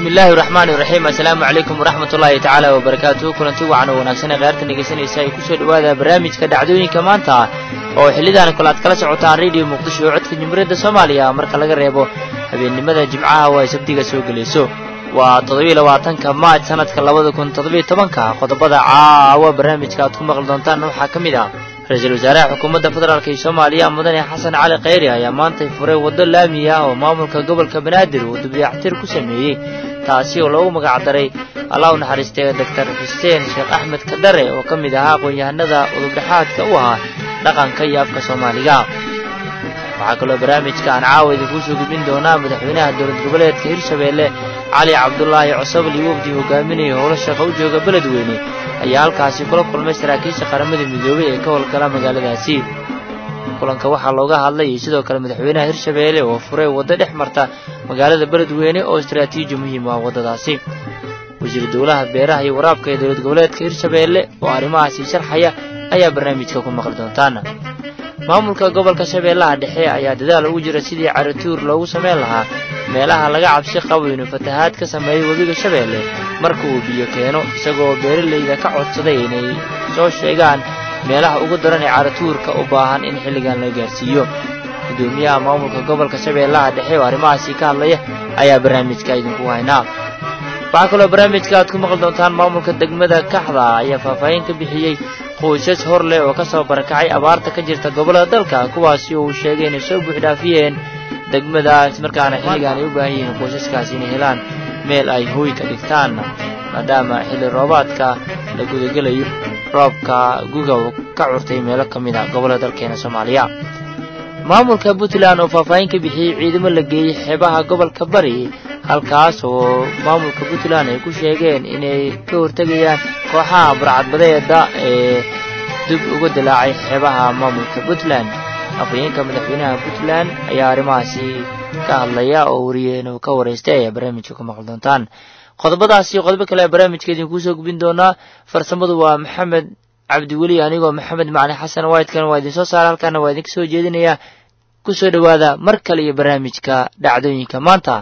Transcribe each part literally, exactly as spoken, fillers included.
bismillaahi raxmaani raxiim assalaamu calaykum waraxmatullaahi tacaala wabarakaatuhu kulanti wacan oo wanaagsan qaarta dhegeysanaysa ay ku soo dhawaada barnaamijka dhacdooyinka maanta oo xillidan kale aad kala socotaan radio muqdisho oo codka jumhuuriyadda Soomaaliya marka laga reebo habeenimada jimcaha oo ay sabtiga soo galayso waa toddoba iyo labaatanka Maarch sanadka labada kun toddoba iyo tobanka qodobada caawa barnaamijka aad ku maqli doontaan waxaa ka mid ah ra'iisul wasaaraha xukuumadda federaalka ee Soomaaliya mudane Xasan Cali Khayri ayaa maanta furay waddo laami ah oo maamulka gobolka Banaadir uu dibyaactir ku sameeyay taasi oo loogu magac daray Allah u naxariistay Doctor Xuseen Sheekh Axmed Kadare oo ka mid ahaa aqoon-yahanada udubdhaxaadka u ahaa dhaqanka iyo afka Soomaaliga waxaa kaloo barnaamijka aan caawida ku soo gudbin doonaa madaxweynaha dowlad goboleedka Hirshabeelle Cali Cabdullaahi Cusub iyo wafdi hogaaminaya howlo shaqo u jooga beledweyne ayaa halkaasi kula kulmay saraakiisha qaramada midoobay ee ka howlgala magaaladaasi kulanka waxaa looga hadlay sidoo kale madaxweynaha Hirshabeelle oo furay waddo dhex marta magaalada beledweyne oo istiraatiiji muhiim ah wadadaasi wasiir dowlaha beeraha iyo waraabka ee dowlad goboleedka Hirshabeelle oo arrimahaasi sharxaya ayaa barnaamijka ku maqli doontaan maamulka gobolka Shabeellaha Dhexe ayaa dadaal ugu jira sidii caratuur loogu sameyn lahaa meelaha laga cabsi qabo inuu fatahaad ka sameeyo wabiga Shabeelle marka uu biyo keeno isagoo beeraleyda ka codsaday inay soo sheegaan meelaha ugu daran ee caratuurka u baahan in xilligan la gaarsiiyo gudoomiyaha maamulka gobolka Shabeellaha Dhexe oo arrimahaasi ka hadlaya ayaa barnaamijka idinku haynaa waxaa kaloo barnaamijka aad ku maqli doontaan maamulka degmada Kaxda ayaa faahfaahin ka bixiyay qoysas hor leh oo ka soo barakacay abaarta ka jirta gobolada dalka kuwaasi oo uu sheegay inay soo buuxdhaafiyeen degmadaas markaana xilligan ay u baahan yihiin qoysaskaasi inay helaan meel ay hooy ka dhigtaan maadaama xilli roobaadka la gudagalayo roobka guga ka curtay meelo ka mid ah gobolada dalkeena Soomaaliya maamulka Puntland oo faahfaahin ka bixiyay ciidamo la geeyay xeebaha gobolka Bari halkaas oo maamulka Puntland ay ku sheegeen inay ka hortagayaan kooxaha burcadbadeeda ee dib uga dilaacay xeebaha maamulka Puntland afayeenka madaxweynaha Puntland ayaa arrimahaasi ka hadlaya oo wariyeen ka wareystay barnaamijka ku maqli doontaan qodobadaasi qodobo kale barnaamijkeedii ku soo gudbin doona farsamadu waa Maxamed Cabdi Wali anigoo Maxamed Macali Xasan Waydkan waa idin soo saar halkan waa idin soo jeedinaya ku soo dhawaada mar kale iyo barnaamijka dhacdooyinka maanta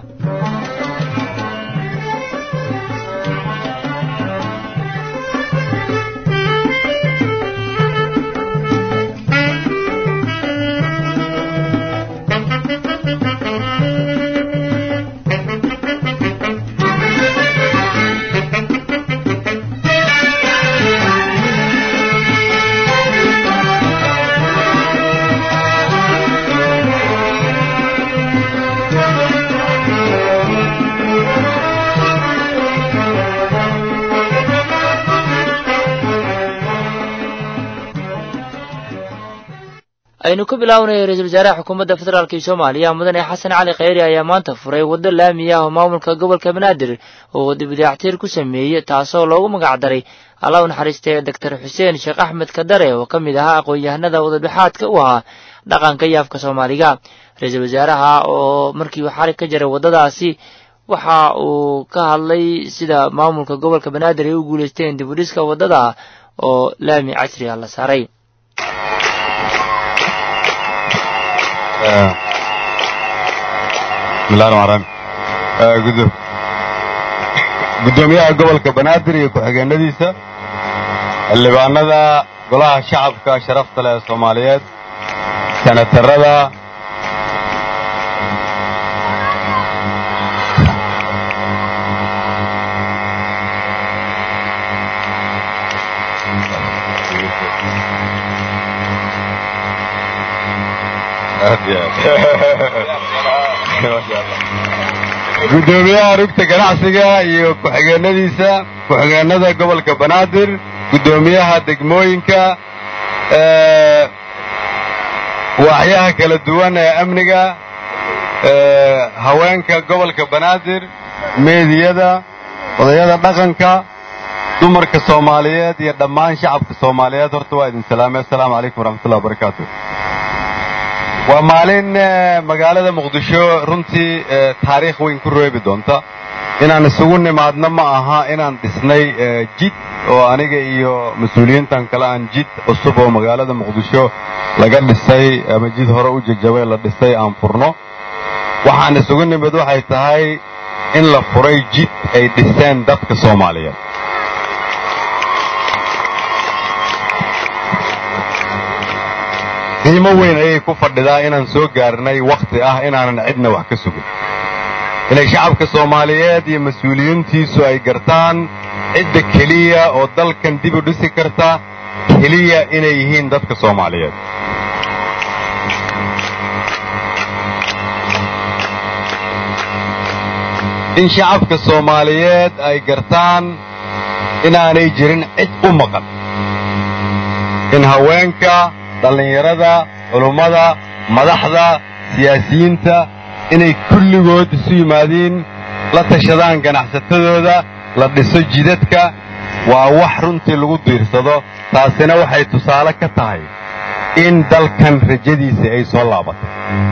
aynu ku bilaabnay ra'iisul wasaaraha xukuumadda federaalka ee Soomaaliya mudane Xasan Cali Khayri ayaa maanta furay waddo laami ah oo maamulka gobolka Banaadir oo dibyaactir ku sameeyay taasoo loogu magac daray Allah u naxariistay Doctor Xuseen Sheekh Axmed Kadare oo ka mid ahaa aqoon-yahanada udubdhaxaadka u ahaa dhaqanka iyo afka Soomaaliga ra'iisul wasaaraha oo markii uu xarig ka jaray waddadaasi waxa uu ka hadlay sida maamulka gobolka Banaadir ay u guuleysteen dib u dhiska waddada oo laami casri ah la saaray bismillaahi rahmaani rahiim gudoomiyaha gobolka Banaadir iyo ku-xigeenadiisa xildhibaanada golaha shacabka sharafta leh Soomaaliyeed senatarada gudoomiyaha rugta ganacsiga iyo ku-xigeenadiisa ku-xigeenada gobolka Banaadir gudoomiyaha degmooyinka waaxyaha kala duwan ee amniga haweenka gobolka Banaadir meediyada odayada dhaqanka dumarka Soomaaliyeed iyo dhammaan shacabka Soomaaliyeed horta waa idin salaamay assalaamu calaykum waraxmatullaahi wabarakaatuh waa maalin magaalada Muqdisho runtii taariikh weyn ku reebi doonta inaan isugu nimaadno ma aha inaan dhisnay jid oo aniga iyo mas'uuliyiintan kale aan jid cusub oo magaalada Muqdisho laga dhisay ama jid hore u jajabay la dhisay aan furno waxaan isugu nimid waxay tahay in la furay jid ay dhiseen dadka Soomaaliyeed. qiimo weyn ayay ku fadhidaa inaan soo gaarnay waqti ah inaanan cidna wax ka sugin, inay shacabka Soomaaliyeed iyo mas'uuliyiintiisu ay gartaan cidda keliya oo dalkan dib u dhisi karta keliya inay yihiin dadka Soomaaliyeed. in shacabka Soomaaliyeed ay gartaan inaanay jirin cid u maqan, in haweenka, dhallinyarada, culummada, madaxda, siyaasiyiinta inay kulligood isu yimaadiin, la tashadaan ganacsatadooda, la dhiso jidadka, waa wax runtii lagu diirsado. taasina waxay tusaale ka tahay in dalkan rajadiisii ay soo laabatay.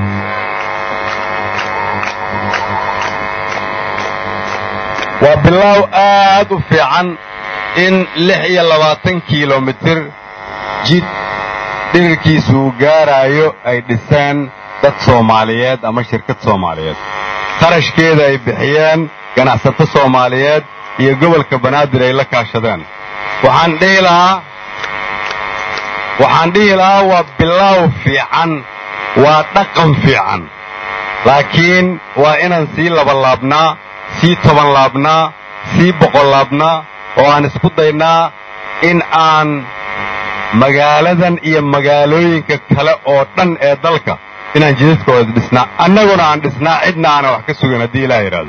waa bilaaw aad u fiican in lix iyo labaatan kiilomitir jid dhirkiisu uu gaaraayo ay dhiseen dad Soomaaliyeed ama shirkad Soomaaliyeed. qarashkeeda ay bixiyeen ganacsato Soomaaliyeed iyo gobolka Banaadir ay la kaashadeen. waxaan dhihi lahaa waxaan dhihi lahaa waa bilaaw fiican, waa dhaqan fiican, laakiin waa inaan sii laba laabnaa, sii toban laabnaa, sii boqol laabnaa, oo aan isku daynaa in aan magaaladan iyo magaalooyinka kale oo dhan ee dalka inaan jidadkooda dhisnaa, annaguna aan dhisnaa, cidna aanan wax ka sugin haddii ilaah yidhaahdo.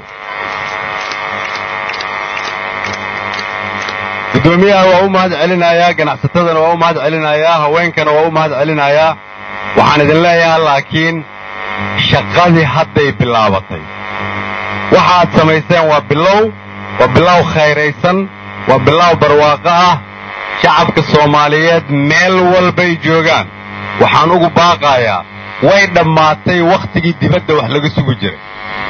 guddoomiyaha waa u mahad celinayaa, ganacsatadana waa u mahad celinayaa, haweenkana waa u mahad celinayaa. waxaan idin leeyahay laakiin shaqadii hadday bilaabatay. waxaad samayseen waa bilow, waa bilow khayraysan, waa bilow barwaaqo ah. shacabka Soomaaliyeed meel walbay joogaan waxaan ugu baaqayaa, way dhammaatay wakhtigii dibadda wax laga sugi jiray,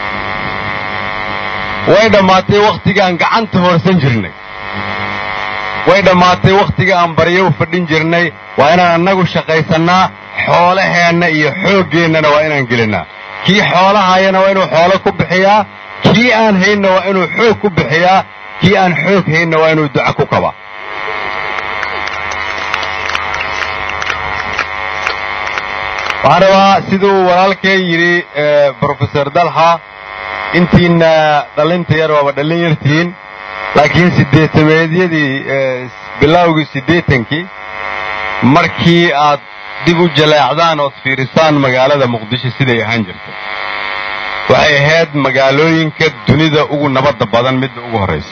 way dhammaatay wakhtigii aan gacanta hoorsan jirnay, way dhammaatay wakhtigii aan baryo u fadhin jirnay. waa inaan annagu shaqaysannaa, xoolaheenna iyo xooggeennana waa inaan gelinnaa. kii xoolahayana waa inuu xoolo ku bixiyaa, kii aan haynna waa inuu xoog ku bixiyaa, kii aan xoog haynna waa inuu duco ku kabaa. waxaan rabaa siduu walaalkay yidhi brofesor Dalxa, intiina dhallinta yar waaba dhallin yartihiin, laakiin siddeetameedyadii bilowgii siddeetankii markii aad dib u jaleecdaan ood fiirisaan magaalada Muqdisho siday ahaan jirtay, waxay ahayd magaalooyinka dunida ugu nabadda badan midda ugu horraysa.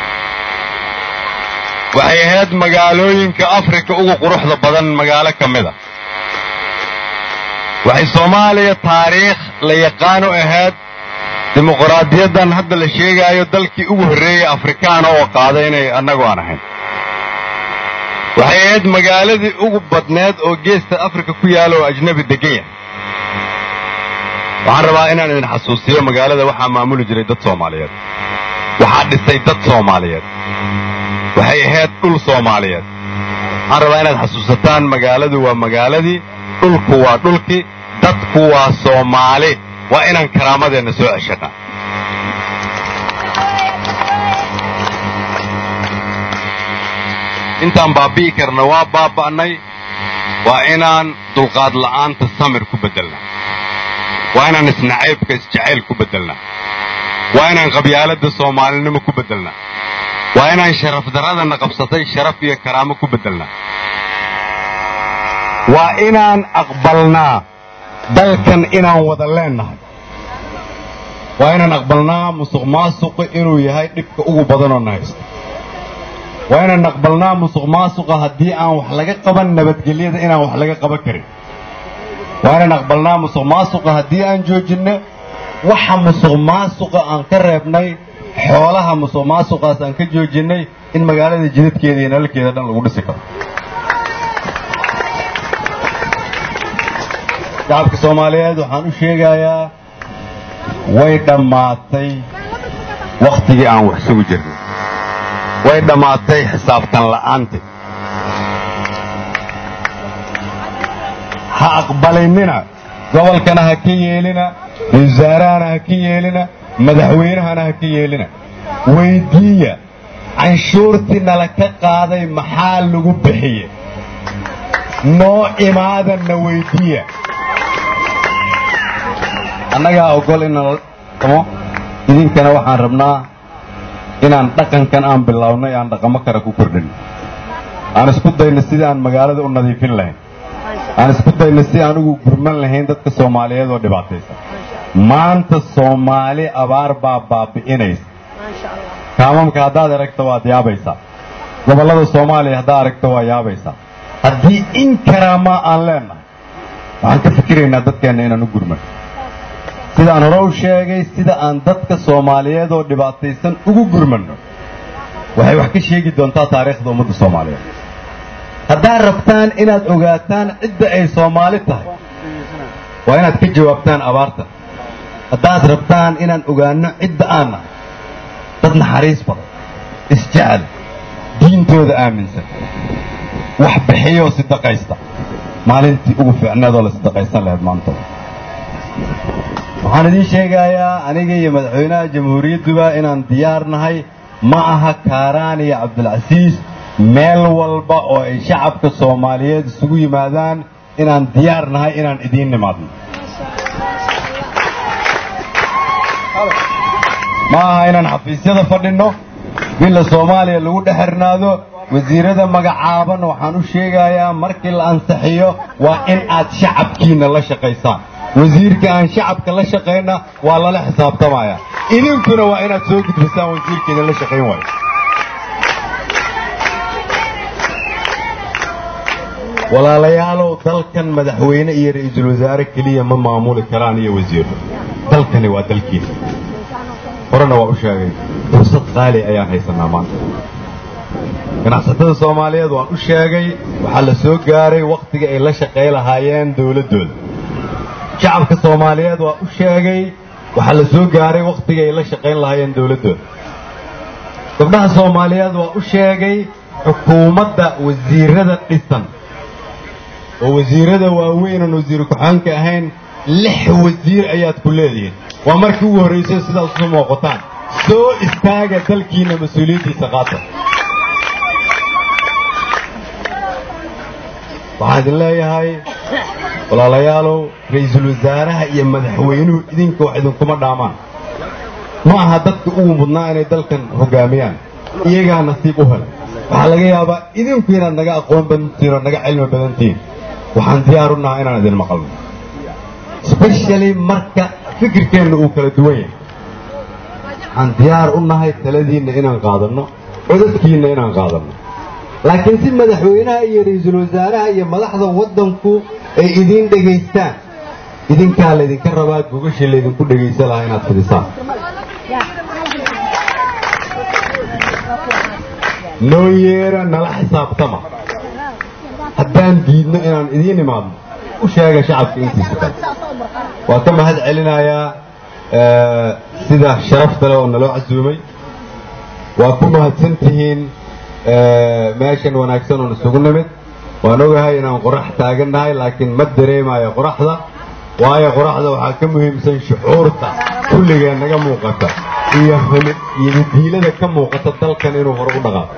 waxay ahayd magaalooyinka Afrika ugu quruxda badan magaalo ka mid a. waxay Soomaaliya taariikh la yaqaano ahayd dimuqraadiyaddan hadda la sheegaayo dalkii ugu horreeyey Afrikaana oo qaaday inay annagu aan ahayn. waxay ahayd magaaladii ugu badneed oo geesta Afrika ku yaala oo ajnabi degan yahay. waxaan rabaa inaan idin xasuusiyo magaalada waxaa maamuli jiray dad Soomaaliyeed, waxaa dhisay dad Soomaaliyeed, waxay ahayd dhul Soomaaliyeed. waxaan rabaa inaad xasuusataan magaaladu waa magaaladii, dhulku waa dhulkii, dadku waa Soomaali. waa inaan karaamadeenna soo ceshanaa. intaan baabi'i karna waa baaba'nay. waa inaan dulqaad la'aanta samir ku beddelnaa, waa inaan isnacaybka isjacayl ku beddelnaa, waa inaan qabyaaladda Soomaalinimo ku beddelnaa, waa inaan sharaf darradana qabsatay sharaf iyo karaamo ku beddelnaa, waa inaan aqbalnaa dalkan inaan wada leennahay, waa inaan aqbalnaa musuq maasuqa inuu yahay dhibka ugu badanoo na haysta, waa inaan aqbalnaa musuq maasuqa haddii aan wax laga qaban nabadgelyada inaan wax laga qaban karin, waa inaan aqbalnaa musuq maasuqa haddii aan joojinno waxa musuq maasuqa aan ka reebnay, xoolaha musuq maasuqaas aan ka joojinnay, in magaalada jidadkeeda iyo nalalkeeda dhan lagu dhisi karo. shacabka Soomaaliyeed waxaan u sheegayaa, way dhammaatay wakhtigii aan wax sugi jirnay, way dhammaatay xisaabtan la'aantii. ha aqbalaynina, gobolkana ha ka yeelina, wasaarahana ha ka yeelina, madaxweynahana ha ka yeelina weydiiya canshuurtii nala ka qaaday maxaa lagu bixiye noo imaadanna weydiiya annagaa ogol inaan dhaqmo idinkana waxaan rabnaa inaan dhaqankan aan bilownay aan dhaqamo kale ku kordhin aan isku dayno sidii aan magaalada u nadiifin lahayn aan isku dayno si aan ugu gurman lahayn dadka Soomaaliyeed oo dhibaataysan maanta Soomaali abaar baa baabi'inaysa kaamamka haddaad aragto waad yaabaysaa gobollada Soomaaliya haddaad aragto waa yaabaysaa haddii in karaama aan leenahay waxaan ka fikiraynaa dadkeenna inaan u gurman sidaan hore u sheegay sida aan dadka Soomaaliyeed oo dhibaataysan ugu gurmanno waxay wax ka sheegi doontaa taariikhda ummadda Soomaaliyeed haddaad rabtaan inaad ogaataan cidda ay Soomaali tahay waa inaad ka jawaabtaan abaarta haddaad rabtaan inaan ogaanno cidda aan nahay dad naxariis badan isjecel diintooda aaminsan wax bixiyoo sidaqaysta maalintii ugu fiicneedoo la sidaqaysan lahayd maanta waxaan idiin sheegayaa aniga iyo madaxweynaha jamhuuriyadduba inaan diyaar nahay ma aha Kaaraan iyo Cabdilcasiis meel walba oo ay shacabka Soomaaliyeed isugu yimaadaan inaan diyaar nahay inaan idiin nimaadno ma aha inaan xafiisyada fadhino bila Soomaaliya lagu dhaxirnaado wasiirada magacaaban waxaan u sheegayaa markii la ansaxiyo waa in aad shacabkiina la shaqaysaan wasiirka aan shacabka la shaqeyna waa lala xisaabtamaya idinkuna waa inaad soo gudbisaan wasiirkeena la shaqeyn waayo walaalayaalow dalkan madaxweyne iyo ra'iisul wasaare kaliya ma maamuli karaan iyo wasiir dalkani waa dalkiina horena waa u sheegay fursad qaali ayaan haysanaa maanta ganacsatada Soomaaliyeed waan u sheegay waxaa la soo gaaray waqtiga ay la shaqeey lahaayeen dawladooda shacabka Soomaaliyeed waa u sheegay waxaa la soo gaaray waqtiga ay la shaqeyn lahaayeen dawladooda gabdhaha Soomaaliyeed waa u sheegay xukuumadda wasiirada dhisan oo wasiirada waaweyn oo wasiir ku-xigeenka ahayn lix wasiir ayaad ku leedihiin waa markii ugu horeysay sidaas u muuqataan soo istaaga dalkiina mas'uuliyadiisa qaata waxaan idin leeyahay walaalayaalow ra'iisul wasaaraha iyo madaxweynuhu idinka wax idinkuma dhaamaan ma aha dadka ugu mudnaa inay dalkan hogaamiyaan iyagaa nasiib u helay waxaa laga yaabaa idinku inaad naga aqoon badantiin oo naga cilmi badantiin waxaan diyaar u nahay inaan idin maqalno especially marka fikirkeenna uu kala duwan yahay waxaan diyaar u nahay taladiinna inaan qaadanno codadkiinna inaan qaadanno laakiin si madaxweynaha iyo ra'iisul wasaaraha iyo madaxda waddanku ay idiin dhegaystaan idinkaa laydinka rabaa gogashii laydinku dhegaysan lahaa inaad fidisaan noo yeera nala xisaabtama haddaan diidno inaan idiin imaadno u sheega shacabka intiisa kale waa ka mahad celinayaa sida sharafta leh oo naloo casuumay waa ku mahadsan tihiin meeshan wanaagsan oo isugu nimid waan ogahay inaan qorax taagannahay laakiin ma dareemayo qoraxda waayo qoraxda waxaa ka muhiimsan shucuurta kulligee naga muuqata iyo iyo diilada ka muuqata dalkan inuu hor u dhaqaaqo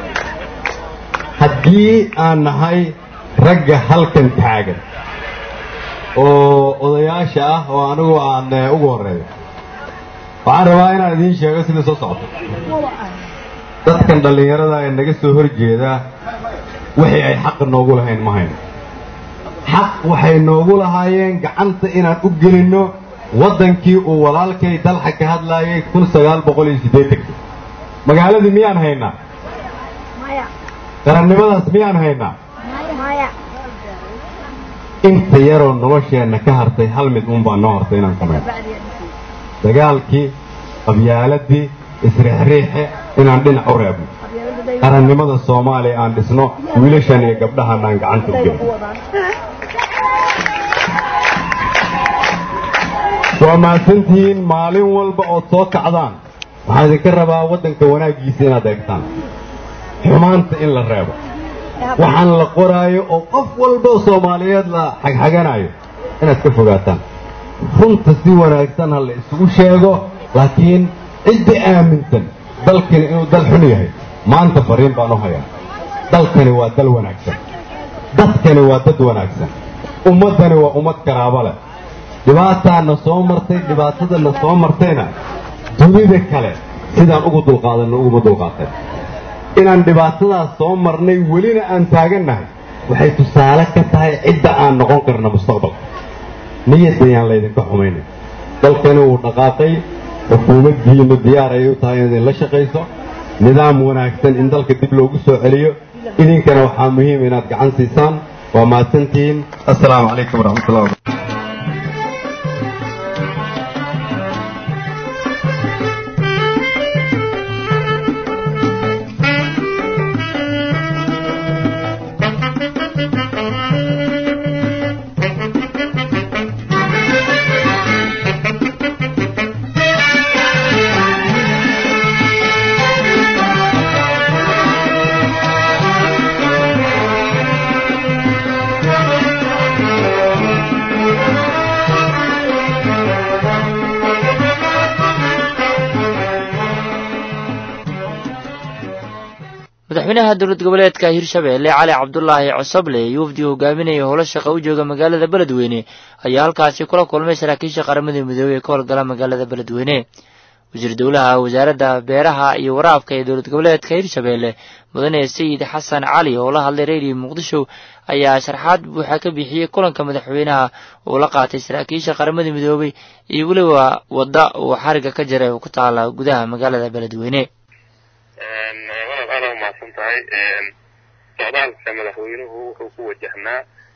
haddii aan nahay ragga halkan taagan oo odayaasha ah oo anigu aan ugu horeeyo waxaan rabaa inaan idiin sheego sida soo socoto dadkan dhallinyarada ee naga soo horjeeda wixii ay xaq noogu lahayn ma hayno xaq waxay noogu lahaayeen gacanta inaan u gelinno waddankii uu walaalkay dalxa ka hadlaayay kun sagaal boqol iyo siddeetankii magaaladii miyaan haynaa qarannimadaas miyaan haynaa inta yaroo nolosheenna ka hartay hal mid uun baa noo hartay inaan samayno dagaalkii qabyaaladii isriixriixe inaan dhinac u reebno qarannimada Soomaaliya aan dhisno wiilashan iyo gabdhahan aan gacanta u gelino waa mahadsantihiin maalin walba ood soo kacdaan waxaan idinka rabaa waddanka wanaaggiisa inaad eegtaan xumaanta in la reebo waxaan la qoraayo oo qof walba Soomaaliyeed la xagxaganayo inaad ka fogaataan runta si wanaagsan ha la isugu sheego laakiin ciddi aaminsan dalkani inuu dal xun yahay maanta fariin baan u hayaa dalkani waa dal wanaagsan dadkani waa dad wanaagsan ummaddani waa ummad karaabo leh dhibaataana soo martay dhibaatadana soo martayna dunida kale sidaan ugu dulqaadanno uguma dulqaatay inaan dhibaatadaas soo marnay welina aan taagannahay waxay tusaale ka tahay cidda aan noqon karna mustaqbalka niyadayaan laydinka xumaynay dalkani wuu dhaqaaqay xukuumaddiinnu diyaar ayay u tahay in idinla shaqayso nidaam wanaagsan in dalka dib loogu soo celiyo idinkana waxaa muhiim inaad gacan siisaan waa mahadsantihiin assalaamu calaykum waraxmatullahi wabarakatu madaxweynaha dowlad goboleedka hirshabeelle cali cabdulaahi cosoble iyo wafdi hogaaminaya howlo shaqa u jooga magaalada beledweyne ayaa halkaasi kula kulmay saraakiisha qaramada midoobey ee ka howlgala magaalada beledweyne wasiir dowlaha wasaaradda beeraha iyo waraabka ee dowlad goboleedka hirshabeelle mudane sayid xasan cali oo la hadlay radio muqdisho ayaa sharxaad buuxa ka bixiyey kulanka madaxweynaha uu la qaatay saraakiisha qaramada midoobey iyo weliba wadda uu xariga ka jaray oo ku taala gudaha magaalada beledweyne tahay socdaalka madaxweynuhu wuxuu ku wajahnaa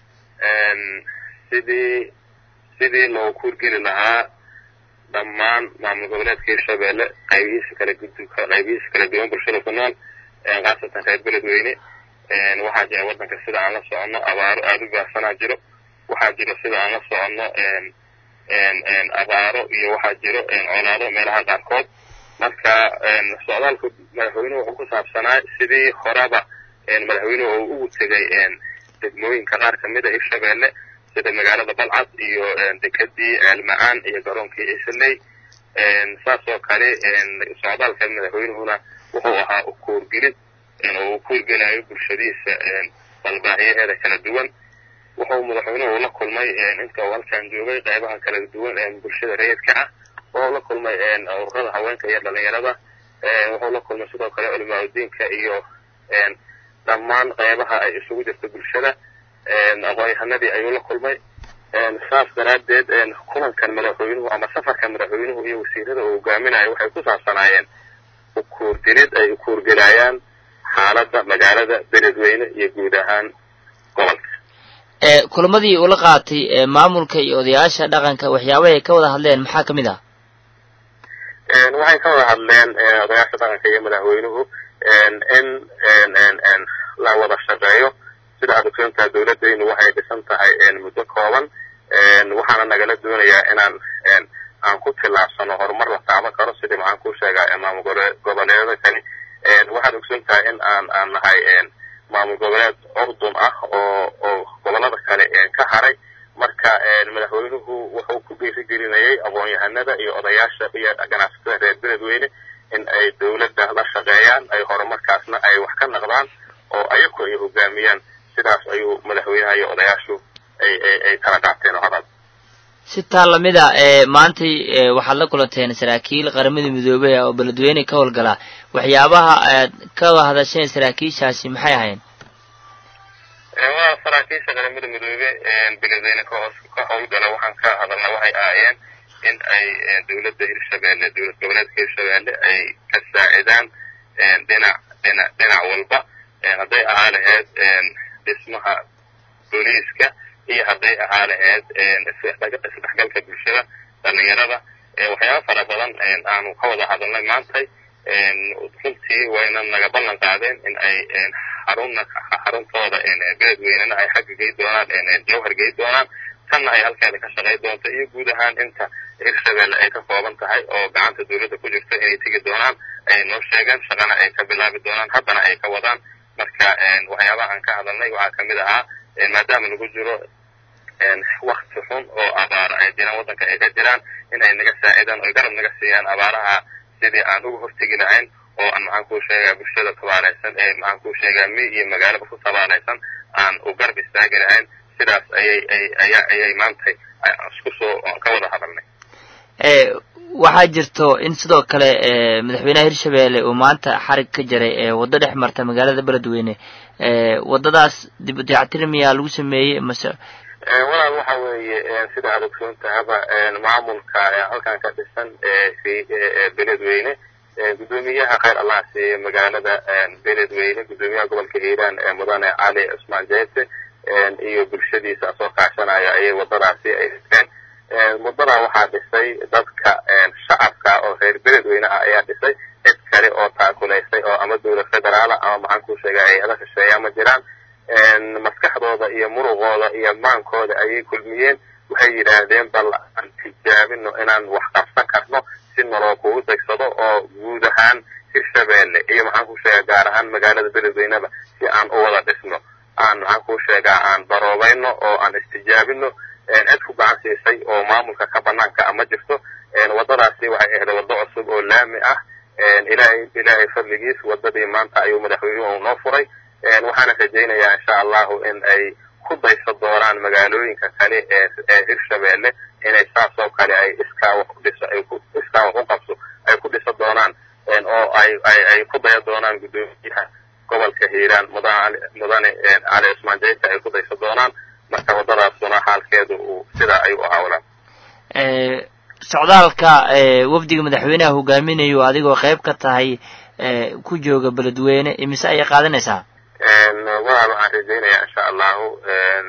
sidii sidii loo kurgeli lahaa dhammaan maamul goboleedka hirshabeelle qaybihiisa kala gudubka qaybihiisa kala duwan bulshada ku nool khaasatan reer beledweyne waxaa jira waddanka sida aan la soconno abaaro aada u baahsanaa jiro waxaa jiro sida aan la soconno abaaro iyo waxaa jiro colaado meelaha qaarkood marka socdaalku madaxweynuhu wuxuu ku saabsanaa sidii horeba madaxweynuhu uu ugu tegay degmooyinka qaar kamid a hirshabeelle sida magaalada balcad iyo dekadii ceelmacaan iyo garoonkii isley saas oo kale socdaalka madaxweynuhuna wuxuu ahaa ukuurgelid oo uu kuurgelayo bulshadiisa balbaahiyaheeda kala duwan wuxuu madaxweynuhu la kulmay inta uu halkan joogay qaybaha kala duwan ee bulshada rayidka ah wuxuu la kulmay ururada haweenka iyo dhalinyarada wuxuu la kulmay sidoo kale culimaadudiinka iyo dhammaan qaybaha ay isugu jirta bulshada aqoonyahanadii ayuu la kulmay saas daraaddeed kulankan madaxweynuhu ama safarka madaxweynuhu iyo wasiirada uu hogaaminayo waxay ku saabsanaayeen ukuurgelid ay ukuurgelayaan xaaladda magaalada beledweyne iyo guud ahaan gobolka kulamadii uu la qaatay maamulka iyo odayaasha dhaqanka waxyaabaha ay ka wada hadleen maxaa ka mid ah waxay ka wada hadleen odayaasha dhaqanka iyo madaxweynuhu in la wada shaqeeyo sida aad ogsoontaha dowladaynu waxay dhisan tahay muddo kooban waxaana nagala doonayaa inaan aan ku tillaabsano horumar la taaban karo sidii maxaan ku sheegaa maamul goboleedyada kale waxaad ogsoon tahay in aan aan nahay maamul goboleed urdun ah oo oo gobolada kale ka haray marka madaxweynuhu wuxuu ku dhiirigelinayay aqoon-yahanada iyo odayaasha iyo ganacsatada reer beledweyne in ay dowladda la shaqeeyaan ay horumarkaasna ay wax ka naqdaan oo ayagu ay hogaamiyaan sidaas ayuu madaxweynaha iyo odayaashu ay ay ay kala qaateen hadal si taa lamid a ee maantay waxaad la kulanteen saraakiil qaramada midoobey oo beledweyne ka howlgala waxyaabaha aad ka hadasheen saraakiishaasi maxay ahayn waa saraakiisha qaramada midoobe beledweyne ka hoos ka howlgala waxaan ka hadalna waxay ahaayeen in ay dowladda hirshabeelle dowlad goboleedka hirshabeelle ay ka saacidaan dhinac dhinac dhinac walba hadday ahaa lahayd dhismaha booliiska iyo hadday ahaa lahayd isdhexgalka bulshada dhalinyarada waxyaaba fara badan aanu ka wada hadalnay maantay runtii wayna naga ballan qaadeen in ay xarunna xaruntooda beledweynena ay xagga gey doonaan jawhar gey doonaan tanna ay halkeeda ka shaqay doonto iyo guud ahaan inta hirshabeelle ay ka kooban tahay oo gacanta dowladda ku jirto inay tegi doonaan ay noo sheegeen shaqana ay ka bilaabi doonaan haddana ay ka wadaan marka waxyaabaha aan ka hadalnay waxaa kamid ahaa maadaama lagu jiro wakti xun oo abaar ay jiraan waddanka ay ka jiraan in ay naga saacidaan oo garab naga siiyaan abaaraha sidii aan uga hortegi lahayn oo aan maxaan kuu sheegaa bulshada tabaalaysan ee maxaan kuu sheegaa mi iyo magaalaba ku tabaalaysan aan u garab istaagi lahayn sidaas ayay ay aya ayay maantay isku soo ka wada hadalnay waxaa jirto in sidoo kale madaxweynaha Hirshabelle uu maanta xarig ka jaray ee waddo dhex marta magaalada Beledweyne ee waddadaas dib u dayactir miyaa lagu sameeyay mase walaal waxa weeye sida aad ogsoontahay maamulka halkan ka dhisan ee Beledweyne gudoomiyaha khayr Allah siiyo magaalada Beledweyne gudoomiyaha gobolka Hiiraan ee mudane Cali Usmaan Jeete iyo bulshadiisa soo kaashanaya ay waddadaasi ay dhiseen muddada waxaa dhisay dadka shacabka oo reer Beledweyne ah ayaa dhisay cid kale oo taakuleysay oo ama dowlad federaal ama maxaan ku sheegay hay'adaha shisheeye ma jiraan maskaxdooda iyo muruqooda iyo maankooda ayay kulmiyeen waxay yidhaahdeen bal aan tijaabino inaan wax qabsan karno si naloo kugu dagsado oo guud ahaan Hirshabelle iyo maxaan ku sheegaa gaar ahaan magaalada Beledweyneba si aan u wada dhisno aan maxaan ku sheegaa aan baroobayno oo aan istijaabino cid ku gacan siisay oo maamulka ka banaanka ama jirto waddadaasi waxay ahayd waddo cusub oo laami ah ilaahay ilaahay fadligiis waddadii maanta ayuu madaxweynuhu noo furay waxaana rajaynayaa insha allahu in ay ku dayso doonaan magaalooyinka kale ee Hirshabelle inay saas oo kale ay iskaa wax u dhiso ay ku iskaa wax u qabso ay ku dhiso doonaan oo ay ay ay ku dayo doonaan gudoomiyaha gobolka Hiiraan mudane mudane Cali Usmaan Jeete ay ku dayso doonaan marka waddadaasuna xaalkeedu uu sida ay u hawlaan ee socdaalka ee wafdiga madaxweynaha hogaaminayo adigoo qayb ka tahay ee ku jooga Beledweyne imise ay qaadanaysaa een waa waxaan rajaynayaa insha allahu een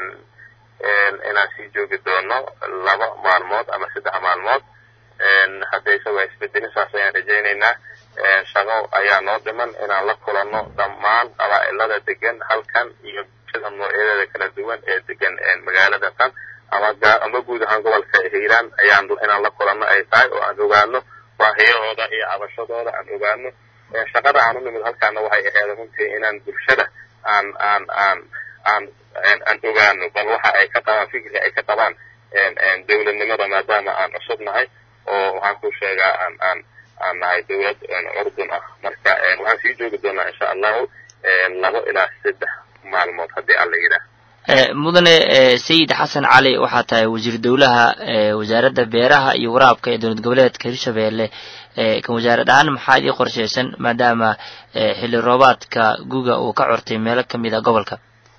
inaan sii joogi doono laba maalmood ama saddex maalmood een haddii soo isbedelin saas ayaan rajaynaynaa een shaqo ayaa noo dhiman inaan la kulanno dhammaan qabaa'ilada degan halkan iyo sida noocyada kala duwan ee degan magaalada tan ama ama guud ahaan gobolka Hiiraan ayaan inaan la kulanno ay tahay oo aan ogaano baahiyahooda iyo cabashadooda aan ogaano shaqada aan u nimid halkaana waxay ahayd runtii inaan bulshada aan aan aan aan aan ogaano bal waxa ay ka qabaan fikirka ay ka qabaan dowladnimada maadaama aan cusub nahay oo waxaan ku sheegaa aan aan aan nahay dowlad urdun ah marka waxaan sii joogi doonaa insha allahu labo ilaa saddex maalmood haddii alla yidhaah mudane sayid xasan cali waxaa tahay wasiir dowlaha wasaaradda beeraha iyo waraabka ee dowlad goboleedka Hirshabelle kan wasaarad ahaan maxaa idin qorsheysan maadaama xilli roobaadka guga uu ka curtay meelo ka mid ah gobolka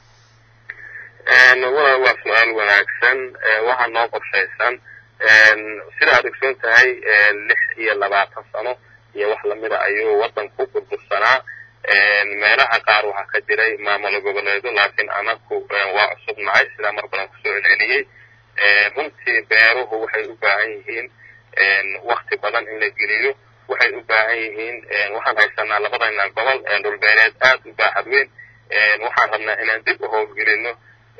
waa waa su'aal wanaagsan waxaa noo qorsheysan sida aad ogsoon tahay lix iyo labaatan sano iyo wax lamida ayuu waddanku burbursanaa meelaha qaar waxaa ka jiray maamul goboleedo laakiin anaku waa cusub nahay sidaa mar badan kusoo celceliyey runtii beeruhu waxay u baahan yihiin wakti badan in la geliyo waxay u baahan yihiin waxaan haysanaa labadana gobol dhulbeereed aad u baaxad weyn waxaan rabnaa inaan dib u howlgelino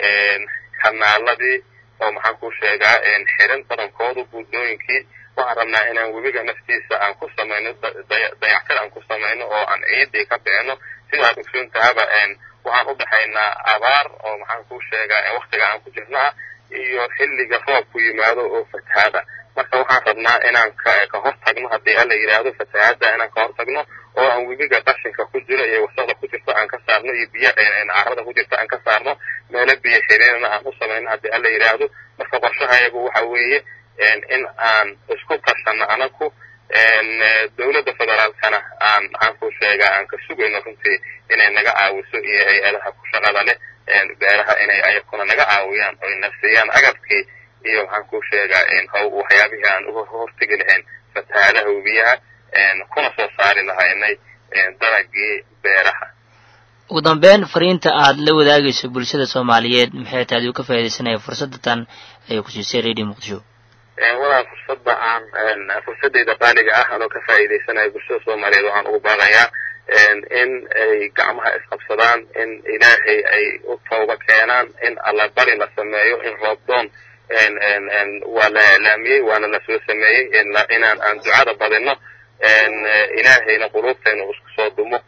kanaaladii oo maxaan ku sheegaa xiran badankoodu buundooyinkii waxaan rabnaa inaan webiga naftiisa aan ku samayno dayactir aan ku samayno oo aan ciidii ka bixino sidaad ogsoon tahaba waxaan u dhaxaynaa abaar oo maxaan ku sheegaa waktiga aan ku jirnaa iyo xilliga roob ku yimaado oo fatahaada marka waxaan rabnaa inaan ka hor tagno haddii alla yidhaahdo fatahaada inaan ka hor tagno oo aan webiga qashinka ku jiro iyo wasaqda ku jirto aan ka saarno iyo biyo carrada ku jirto aan ka saarno meelo biyo xiriirana aan u samayno haddii alla yidhaahdo marka qorshahayagu waxa weeye in aan isku qarsano anaku dowladda federaalkana aan maxaan ku sheegaa aan ka sugayno runtii inay naga caawiso iyo hay-adaha ku shaqada leh beeraha inay ayakuna naga caawiyaan oo na siiyaan agabkii iyo maxaan ku sheegaa how waxyaabihii aan uga hortegi lahayn fatahaadaha webiyaha kuna soo saari lahaynay dalagii beeraha ugu dambeyn fariinta aad la wadaagayso bulshada Soomaaliyeed maxay tahay uu ka faa'iideysanaya fursaddan ay ku siisay Radio Muqdisho walaal fursadda aan fursaddeeda qaaliga ah anoo ka faa'iideysanayo bulshada Soomaaliyeed waxaan ugu baaqayaa in ay gacmaha isqabsadaan in ilaahay ay u tooba keenaan in alla bari la sameeyo in roob doon waa la ilaamiyey waana la soo sameeyey inaan aan ducada badino ilaahayna quluubteena isku soo dumo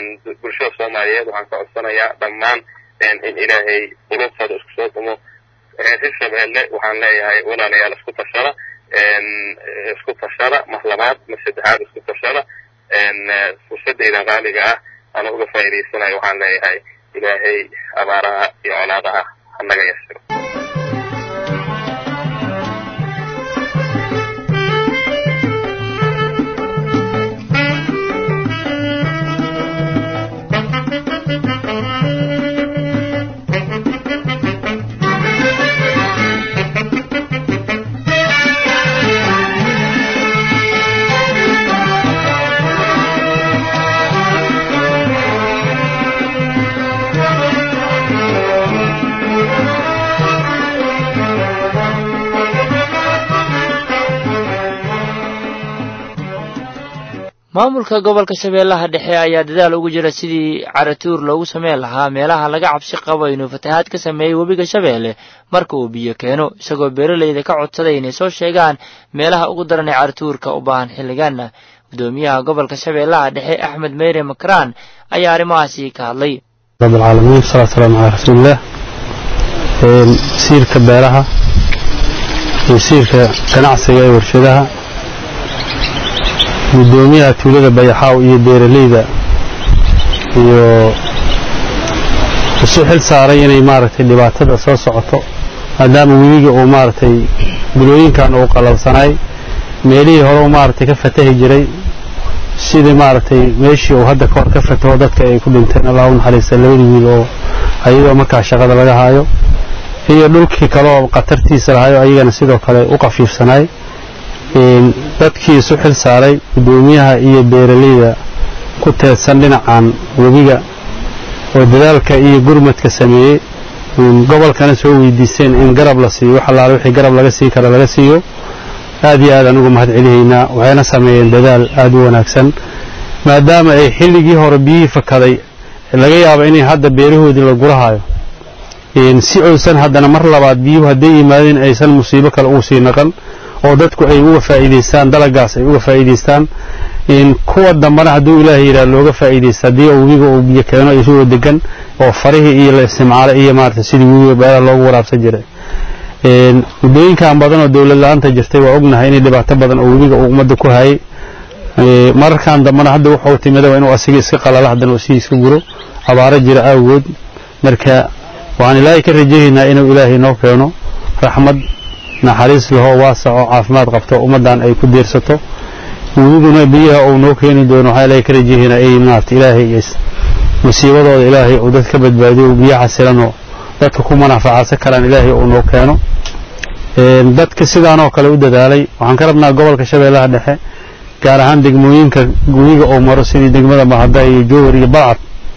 bulshada Soomaaliyeed waxaan ka codsanayaa dhammaan in ilaahay quluubtooda isku soo dumo hirshabeelle waxaan leeyahay walaalayaal isku tashada isku tashada mahlabaad ma saddexaad isku tashada fursadayda qaaliga ah ana uga faa'iidaysanayo waxaan leeyahay ilaahay abaaraha iyo colaadaha hanaga yasiro maamulka gobolka Shabeellaha Dhexe ayaa dadaal ugu jira sidii caratuur loogu sameeyay lahaa meelaha laga cabsi qabo inuu fatahaad ka sameeyo webiga Shabeelle marka uu biyo keeno isagoo beeraleyda ka codsaday inay soo sheegaan meelaha ugu daran ee caratuurka u baahan xilligan gudoomiyaha gobolka Shabeellaha Dhexe Axmed Meere Makraan ayaa arrimahaasi ka hadlay rabbil caalamiin sallallahu alayhi rasuulillah ee siirka beeraha iyo siirka ganacsiga ee warshadaha gudoomiyaha tuulada Bayaxaaw iyo beeraleyda iyo soo xil saaray inay maaragtay dhibaatada soo socoto maadaama webiga uu maaragtay bulooyinkan uu qalabsanay meelihii hore maaragtay ka fatahi jiray sidii maaragtay meeshii uu hadda ka fataho dadka ay ku dhinteen Allah u naxariisto labadii wiil oo ayadoo markaa shaqada laga haayo iyo dhulkii kale oo qatartiisa lahayo ayagana sidoo kale u qafiifsanay dadkii soo xil saaray gudoomiyaha iyo beeraleyda ku teedsan dhinacan webiga oo dadaalka iyo gurmadka sameeyay gobolkana soo weydiiseen in garab la siiyo waxa la wixii garab laga sii kara laga siiyo aad iyo aad anigu mahad celinaynaa waxayna sameeyeen dadaal aad u wanaagsan maadaama ay xilligii hore biyo fakaday laga yaabo in hadda beerahoodii la gurahayo in si uusan haddana mar labaad biyo haday yimaadeen aysan musiibo kale u sii naqan oo dadku ay uga faa'iideystaan dalagaas ay uga faa'iideystaan in kuwa dambana haduu Ilaahay yiraahdo looga faa'iideysto hadii webiga uu biyo keeno isoo degan oo farihii iyo la isticmaalo iyo maarta sidii webiga beeraha loogu waraabsan jiray een wadooyinka badan oo dawlad la'aanta jirtay waa ognahay in dhibaato badan oo webiga uu umada ku hayay ee markaan dambana hadda wuxuu timaaday inuu asiga iska qalala hadana uu si iska guro abaara jira awood marka waan Ilaahay ka rajaynaa inuu Ilaahay noo keeno raxmad naxariis leh oo waasac oo caafimaad qabto umadan ay ku diirsato wubiguna biyaha oo noo keeni doono waxa Ilaahay ka rajaynaa ay maarta Ilaahay is musiibadooda Ilaahay oo dadka badbaadiyo biyaha xasilan dadka ku manaafacaadsan karaan Ilaahay oo noo keeno ee dadka sidaan oo kale u dadaalay waxaan ka rabnaa gobolka Shabeellaha Dhexe gaar ahaan degmooyinka guriga oo maro sidii degmada Mahada iyo Joowar iyo Bacad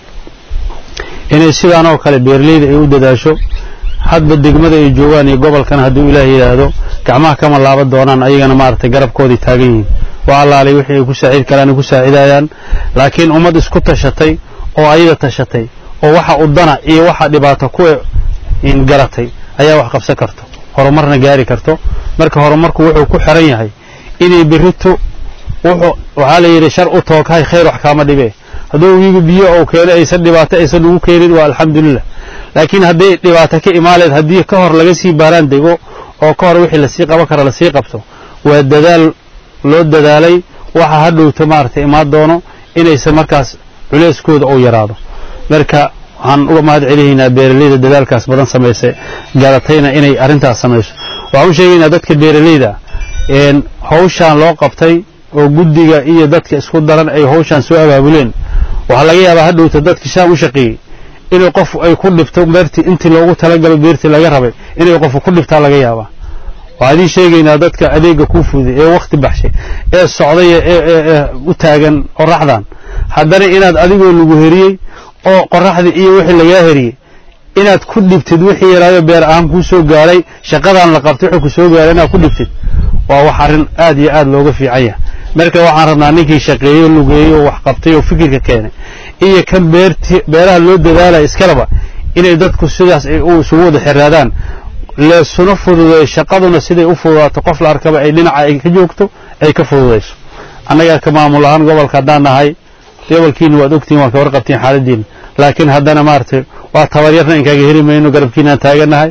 inay sidaan oo kale beeraleyda ay u dadaasho hadba degmada ay joogaan iyo gobolkan haduu Ilaahay yiraahdo gacmaha kama laaba doonaan ayagana maartay garabkoodii taagan yihiin waa Allaalay wixii ay ku saaciid karaan ku saacidayaan laakiin ummad isku tashatay oo ayada tashatay oo waxa u dana iyo waxa dhibaato ku in garatay ayaa wax qabsan karto horumarna gaari karto marka horumarku wuxuu ku xiran yahay inay birito wuxuu waxa la yiri shar u toogay khayr wax kama dhibe haduu wiigu biyo oo keenay aysan dhibaato aysan ugu keenin waa alxamdulillah laakiin haddii dhibaato ka imaaleed haddii ka hor laga sii baaraan dego oo ka hor wixii la sii qaban kara la sii qabto waa dadaal loo dadaalay waxa hadhow tamaartay imaad doono inaysan markaas culayskooda oo yaraado marka waxaan uga mahad celinaynaa beeraleyda dadaalkaas badan sameysay galatayna inay arintaas sameyso waxaan u sheegaynaa dadka beeraleyda een hawshan loo qabtay oo guddiga iyo dadka isku daran ay hawshan soo abaabuleen waxa laga yaabaa hadhow dadka shaan u shaqeeyay inuu qof ay ku dhibto beerti intii loogu talagalay beerti laga rabay inuu qof ku dhibta laga yaabaa waadi sheegaynaa dadka adeega ku fuuday ee waqti baxshay ee socday ee u taagan qoraxdan haddana inaad adigoo lagu heriyay oo qoraxda iyo wixii laga heriyay inaad ku dhibtid wixii yaraayo beer aan ku soo gaaray shaqadan la qabtay wuxuu ku soo gaaray inaad ku dhibtid waa wax arin aad iyo aad looga fiican yahay marka waxaan rabnaa ninkii shaqeeyo lugeeyo wax qabtay oo fikirka keenay iyo kan beerti beeraha loo dadaalay iskalaba inay dadku sidaas ay u soo wada xiraadaan la sunu fududay shaqaduna siday u fududaato qof la arkaba ay dhinaca ay ka joogto ay ka fududayso annaga ka maamulahan gobolka daanahay gobolkiina waad ogtiin waan ka warqabtiin xaaladiina laakiin haddana maartay waa tabaryarna in kaga heli mayno garabkiina taaganahay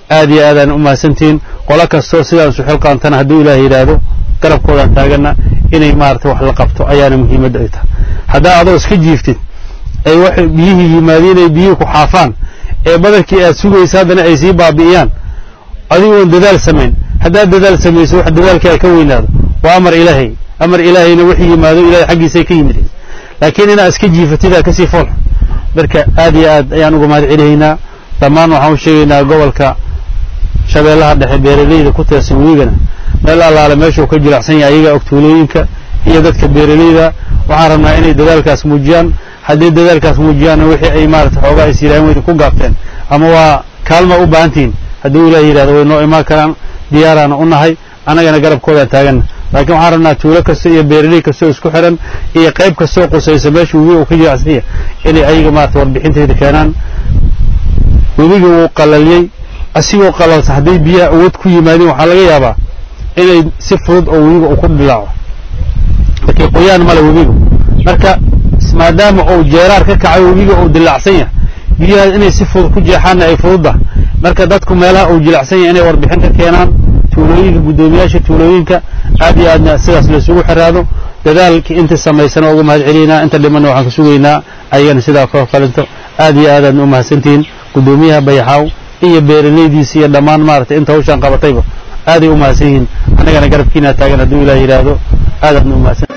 aad iyo aadaan u mahadsantihiin qola kastoo sidaan isu xilqaantana hadduu ilaahay yidhaahdo garabkoodaan taagana inay maaragtay wax la qabto ayaana muhiimadda ay tahay haddaa adoo iska jiiftid ay waxay biyihii yimaadeen ay biyihii ku xaafaan ee badankii aad sugaysa haddana ay sii baabi'iyaan adigoon dadaal samayn haddaad dadaal samayso wax dadaalkii ay ka weynaado waa amar ilaahay amar ilaahayna wixii yimaado ilaahay xaggiisay ka yimid laakiin inaad iska jiifatidaa kasii fool marka aad iyo aad ayaan uga mahad celinaynaa dhammaan waxaan u sheegaynaa gobolka shabeellaha dhexe beeralayda ku tirsan weligana meel allaale meeshuu ka jilicsan yahay ayaga ogtuulooyinka iyo dadka beeralayda waxaan rabnaa inay dadaalkaas muujiyaan haddii dadaalkaas muujiyaanna wixii ay maaragtay xoogaa is yidhaaheen way ku gaabteen ama waa kaalma u baahantihiin hadduu ilaahay yidhahdo way noo imaan karaan diyaaraana u nahay annagana garabkoodaan taaganna laakiin waxaan rabnaa tuulo kasta iyo beeraley kastoo isku xiran iyo qayb kastoo qusaysa meesha webiga uu ka jilicsan yahay inay ayaga maaragtay warbixinteeda keenaan webiga wuu qalaliyey asigoo qalalsa hadday biyaha awood ku yimaadeen waxaa laga yaabaa inay si fudud oo webiga uu ku dhilaaco laakiin qoyaan male webiga marka maadaama uu jeeraar ka kacay webiga uu dilaacsan yahay biyaha inay si fudud ku jeexaanna ay fududda marka dadku meelaha uu jilicsan yahay inay warbixin ka keenaan tuulooyinka guddoomiyaasha tuulooyinka aad iyo aadna sidaas la isugu xiraado dadaalkii inta samaysana uga mahad celinaa inta dhimanna waxaan ka sugaynaa ayagana sidaa koo kalinto aad iyo aadaadna u mahadsantihiin guddoomiyaha bayaxaaw iyo beeralaydiisa iyo dhammaan maaragtay inta hawshaan qabatayba aaday u mahadsan yihiin annagana garabkiinaa taagan hadduu ilaah yidhaahdo aadaadna u mahadsan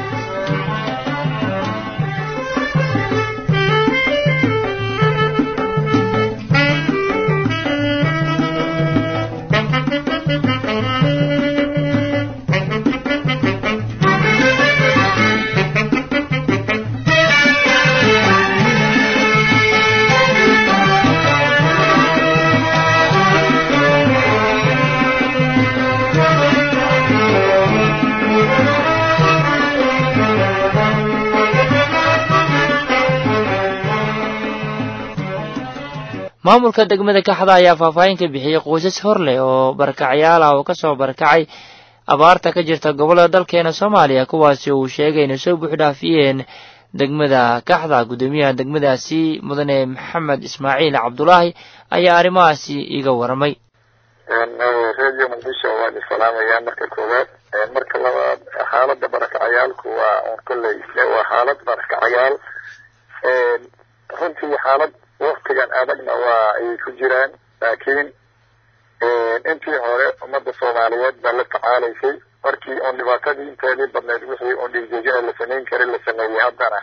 maamulka degmada Kaxda ayaa faahfaahin ka bixiyay qoysas hor leh oo barakacayaal ah oo ka soo barakacay abaarta ka jirta gobolada dalkeena Soomaaliya kuwaasi uu sheegay inay soo buux dhaafiyeen degmada Kaxda gudoomiyaha degmadaasi mudane Maxamed Ismaaciil Cabdullaahi ayaa arrimahaasi iga waramay radio Muqdisho waa salaamaya marka koowaad marka labaad xaaladda barakacayaalku waa on kulay waa xaalad barakacayaal ee runtii xaalad waqtigan adagna waa ay ku jiraan laakiin intii hore ummadda Soomaaliyeed baa la tacaalaysay markii on dhibaatadii inteedii badneed wixii on dhiigjoojin la sameyn karin la sameeyay haddana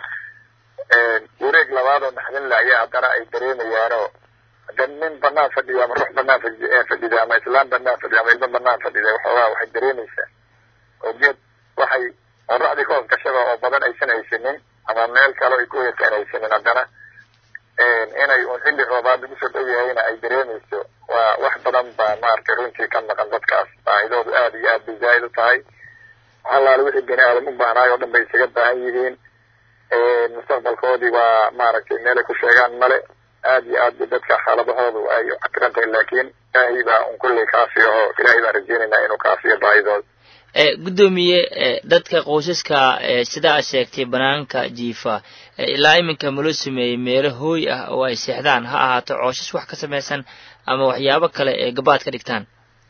wareeg labaad oo naxdin la ayaa haddana ay dareemayaan oo dan nin banaan fadhiya ama ruux banaan fadhiya ama islaam banaan fadhiya ama ilmo banaan fadhiya waxoogaa waxay dareemaysaa oo geed waxay qorraxdii ka hoos gashada oo badan aysan haysanin ama meel kale ay ku heesaan haysanin haddana inay un xilli roobaad lagu soo dhow yahayna ay dareemayso waa wax badan baa maaragtay runtii ka maqan dadkaas baahidoodu aad iyo aad bay zaa'id u tahay waxalaala wixii bini aadam u baahnaay oo dhan bay isaga baahan yihiin mustaqbalkoodii waa maaragtay meelay ku sheegaan male aad iyo aad bay dadka xaaladahoodu ay cakiran tahay laakiin ilaahay baa un kulley kaafiyo oo ilaahay baan rajeynaynaa inuu kaafiyo baahidooda gudoomiye dadka qoysaska sida aad sheegtay banaanka jiifa ilaa iminka ma loo sameeyey meelo hooy ah oo ay seexdaan ha ahaato coosas wax ka samaysan ama waxyaabo kale ee gabaad ka dhigtaan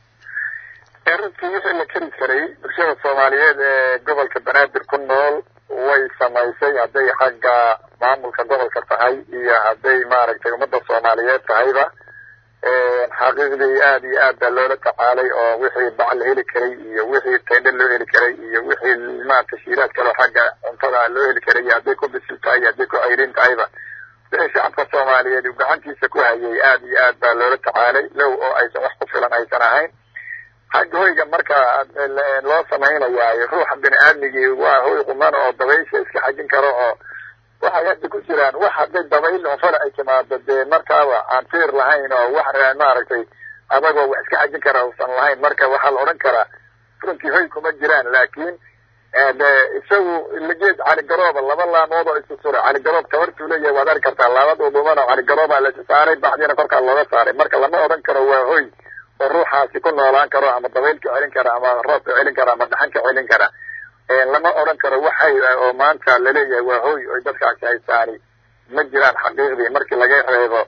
runtii wixii la keri karay bulshada Soomaaliyeed ee gobolka Banaadir ku nool way samaysay hadday xagga maamulka gobolka tahay iyo hadday maaragtay ummadda Soomaaliyeed tahayba xaqiiqdii aad iyo aad baa loola tacaalay oo wixii bac la heli karay iyo wixii teendhe loo heli karay iyo wixii maaragta shiiraad kale xagga cuntada loo heli karay iyo hadday ku bisil tahay hadday ku cayrin tahayba wixii shacabka Soomaaliyeed uu gacantiisa ku hayay aad iyo aad baa loola tacaalay low oo aysan wax ku filan aysan ahayn xagga hoyga marka loo samaynayaa ruuxa bini'aadmigii waa hoy quman oo dabaysha iska xajin karo oo waxay hadda ku jiraan wax hadday dabayl oo fara ay timaado dee markaaba aan tiir lahayn oo wax maaragtay adagoo wax iska xajin kara uusan lahayn marka waxaa la odhan karaa runtii hoy kuma jiraan laakiin isagu lageed caligarooba laba laamood oo isu suray caligaroob tabartuu leeyahay waad arki kartaa laabadoo dhuman oo caligaroobaa la saaray baxdiina korkaa looga saaray marka lama odhan karo waa hoy oo ruuxaasi ku noolaan karo ama dabayl ka celin kara ama roob ka celin kara ama dhaxan ka celin kara lama odhan karo waxay oo maanta la leeyahay waa hoy oo dadkaasi haysaani ma jiraan xaqiiqdii markii laga reebo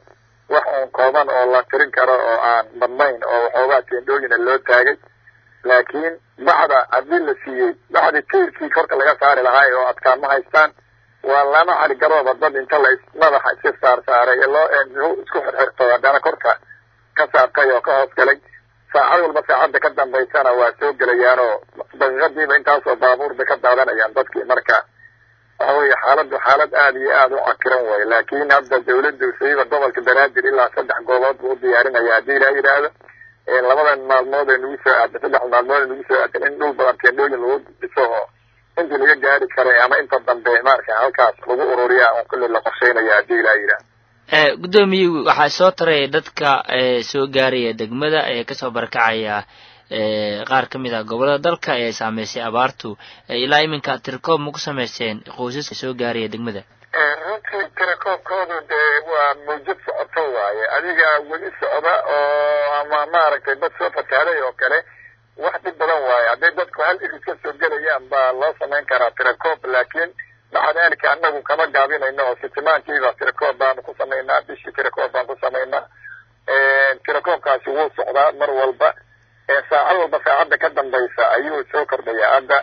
wax uun kooban oo la tirin karo oo aan badnayn oo waxoogaa teendhooyina loo taagay laakiin bacda haddii la siiyey bacdi tiirkii korka laga saari lahaay oo adkaan ma haystaan waa lama cali garooba dad inta la madaxa iska saar saaray ee loo isku xirxirto haddana korka ka saartay oo ka hoos galay saacad walba saacadda ka dambaysana waa soo gelayaanoo daqiiqadiiba intaasoo baabuur bay ka daadanayaan dadkii marka waxa weeye xaaladdu xaalad aada iyo aada u cakiran waayo laakiin hadda dawladdu sayida gobolka banaadir ilaa saddex goobood buu u diyaarinaya haddii ilaa yidhaahdo labadan maalmood ee nagu soo aadan saddex maalmood ee nagu soo aadan in dhul badan teendhooyin lagu dhiso oo intii laga gaari karay ama inta dambe maarka halkaas lagu ururiya oo kulli la qorsheynaya haddii ilaa yidhaahdo gudoomiye waxaa soo taraya dadka soo gaaraya degmada ee kasoo barakacaya qaar ka mid ah gobolada dalka ee saameysay abaartu ilaa iminka tirkoob ma ku samayseen qoysaska soo gaaraya degmada runtii tirakoobkoodu dee waa mawjad socoto waaye adiga weli socda oo ama maaragtay dad soo fataaday oo kale wax dhib badan waaye hadday dadku hal iris ka soo gelayaan baa loo samayn karaa tirakoob laakiin maca daalika annagu kama gaabinayno oo sitimaankiiba tirakoob baanu ku samaynaa bishii tirakoob baan ku samaynaa tirakoobkaasi wuu socdaa mar walba saacad walba saacadda ka dambaysa ayuu soo kordhayaa hadda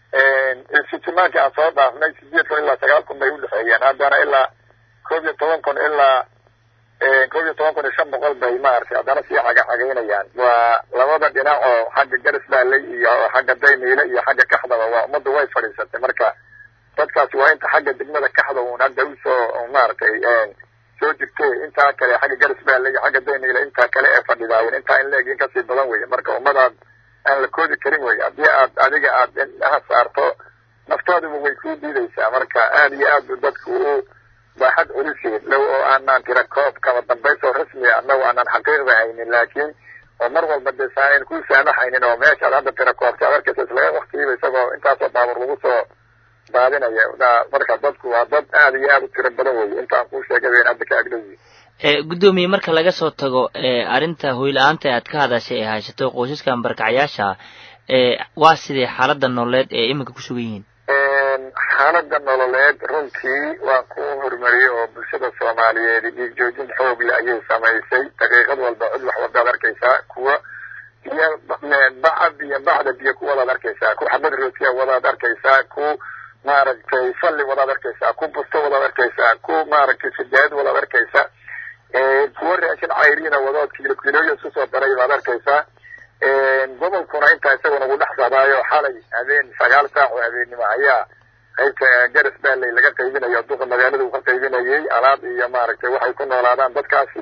sitimaanki aan soo dhaafnay sideed kun ilaa sagaal kun bay udhexeeyeen haddana ilaa koob iyo toban kun ilaa koob iyo toban kun iyo shan boqol bay maaragtay haddana sii xagaxagaynayaan waa labada dhinac oo xagga garis baaley iyo xagga daymiile iyo xagga kaxdaba waa ummaddu way fadhiisatay marka dadkaasi waa inta xagga degmada kaxda uun hadda usoo maaragtay soo jirtay intaa kale xagga garis baaley iyo xagga daymiile intaa kale ee fadhidaayeen intaa in leeg in kasii badan weye marka ummadaad aan la koodi karin wey haddii aad adiga aad indhaha saarto naftooduba way kuu diidaysaa marka aada iyo aad bu dadku u baaxad culiseed low oo aanaan tira koob kama dambaysoo rasmiya annagu aanaan xaqiiqda haynin laakiin oo mar walba dee saanan ku saamaxaynin oo meeshaad hadda tira koobta ad arkaysa isla waktigiiba isagoo intaasoo baabuur lagu soo daadinaya marka dadku waa dad aada iyo aada u tiro badan wey intaan kuu sheegay in hadda ka agdhowi gudoomiye marka laga soo tago arrinta hoyla-aanta aad ka hadashay ee haysato qoysaskan barkacyaasha waa sidee xaaladda nololeed ee iminka ku sugan yihiin xaaladda nololeed runtii waan ku horumariyey oo bulshada soomaaliyeed dhiig joojin xoog le ayay samaysay daqiiqad walba cid wax wadaad arkaysaa kuwa biyo bacad iyo bacda biyo kuwadaad arkaysaa ku xabad rootiya wadaad arkaysaa ku maaragtay salli wadaad arkaysaa ku busto wadaad arkaysaa ku maaragtay sijaayad wadaad arkaysaa kuwa raashin cayriina wadood kiilo kiilooyin isku soo daray baad arkaysaa gobolkuna intaa isaguna ugu dhex socdaayo xalay habeen sagaal saac oo habeennimo ayaa qaybta garas baaley laga qaybinayo duqa magaalada uu ka qaybinayay alaab iyo maaragtay waxay ku noolaadaan dadkaasi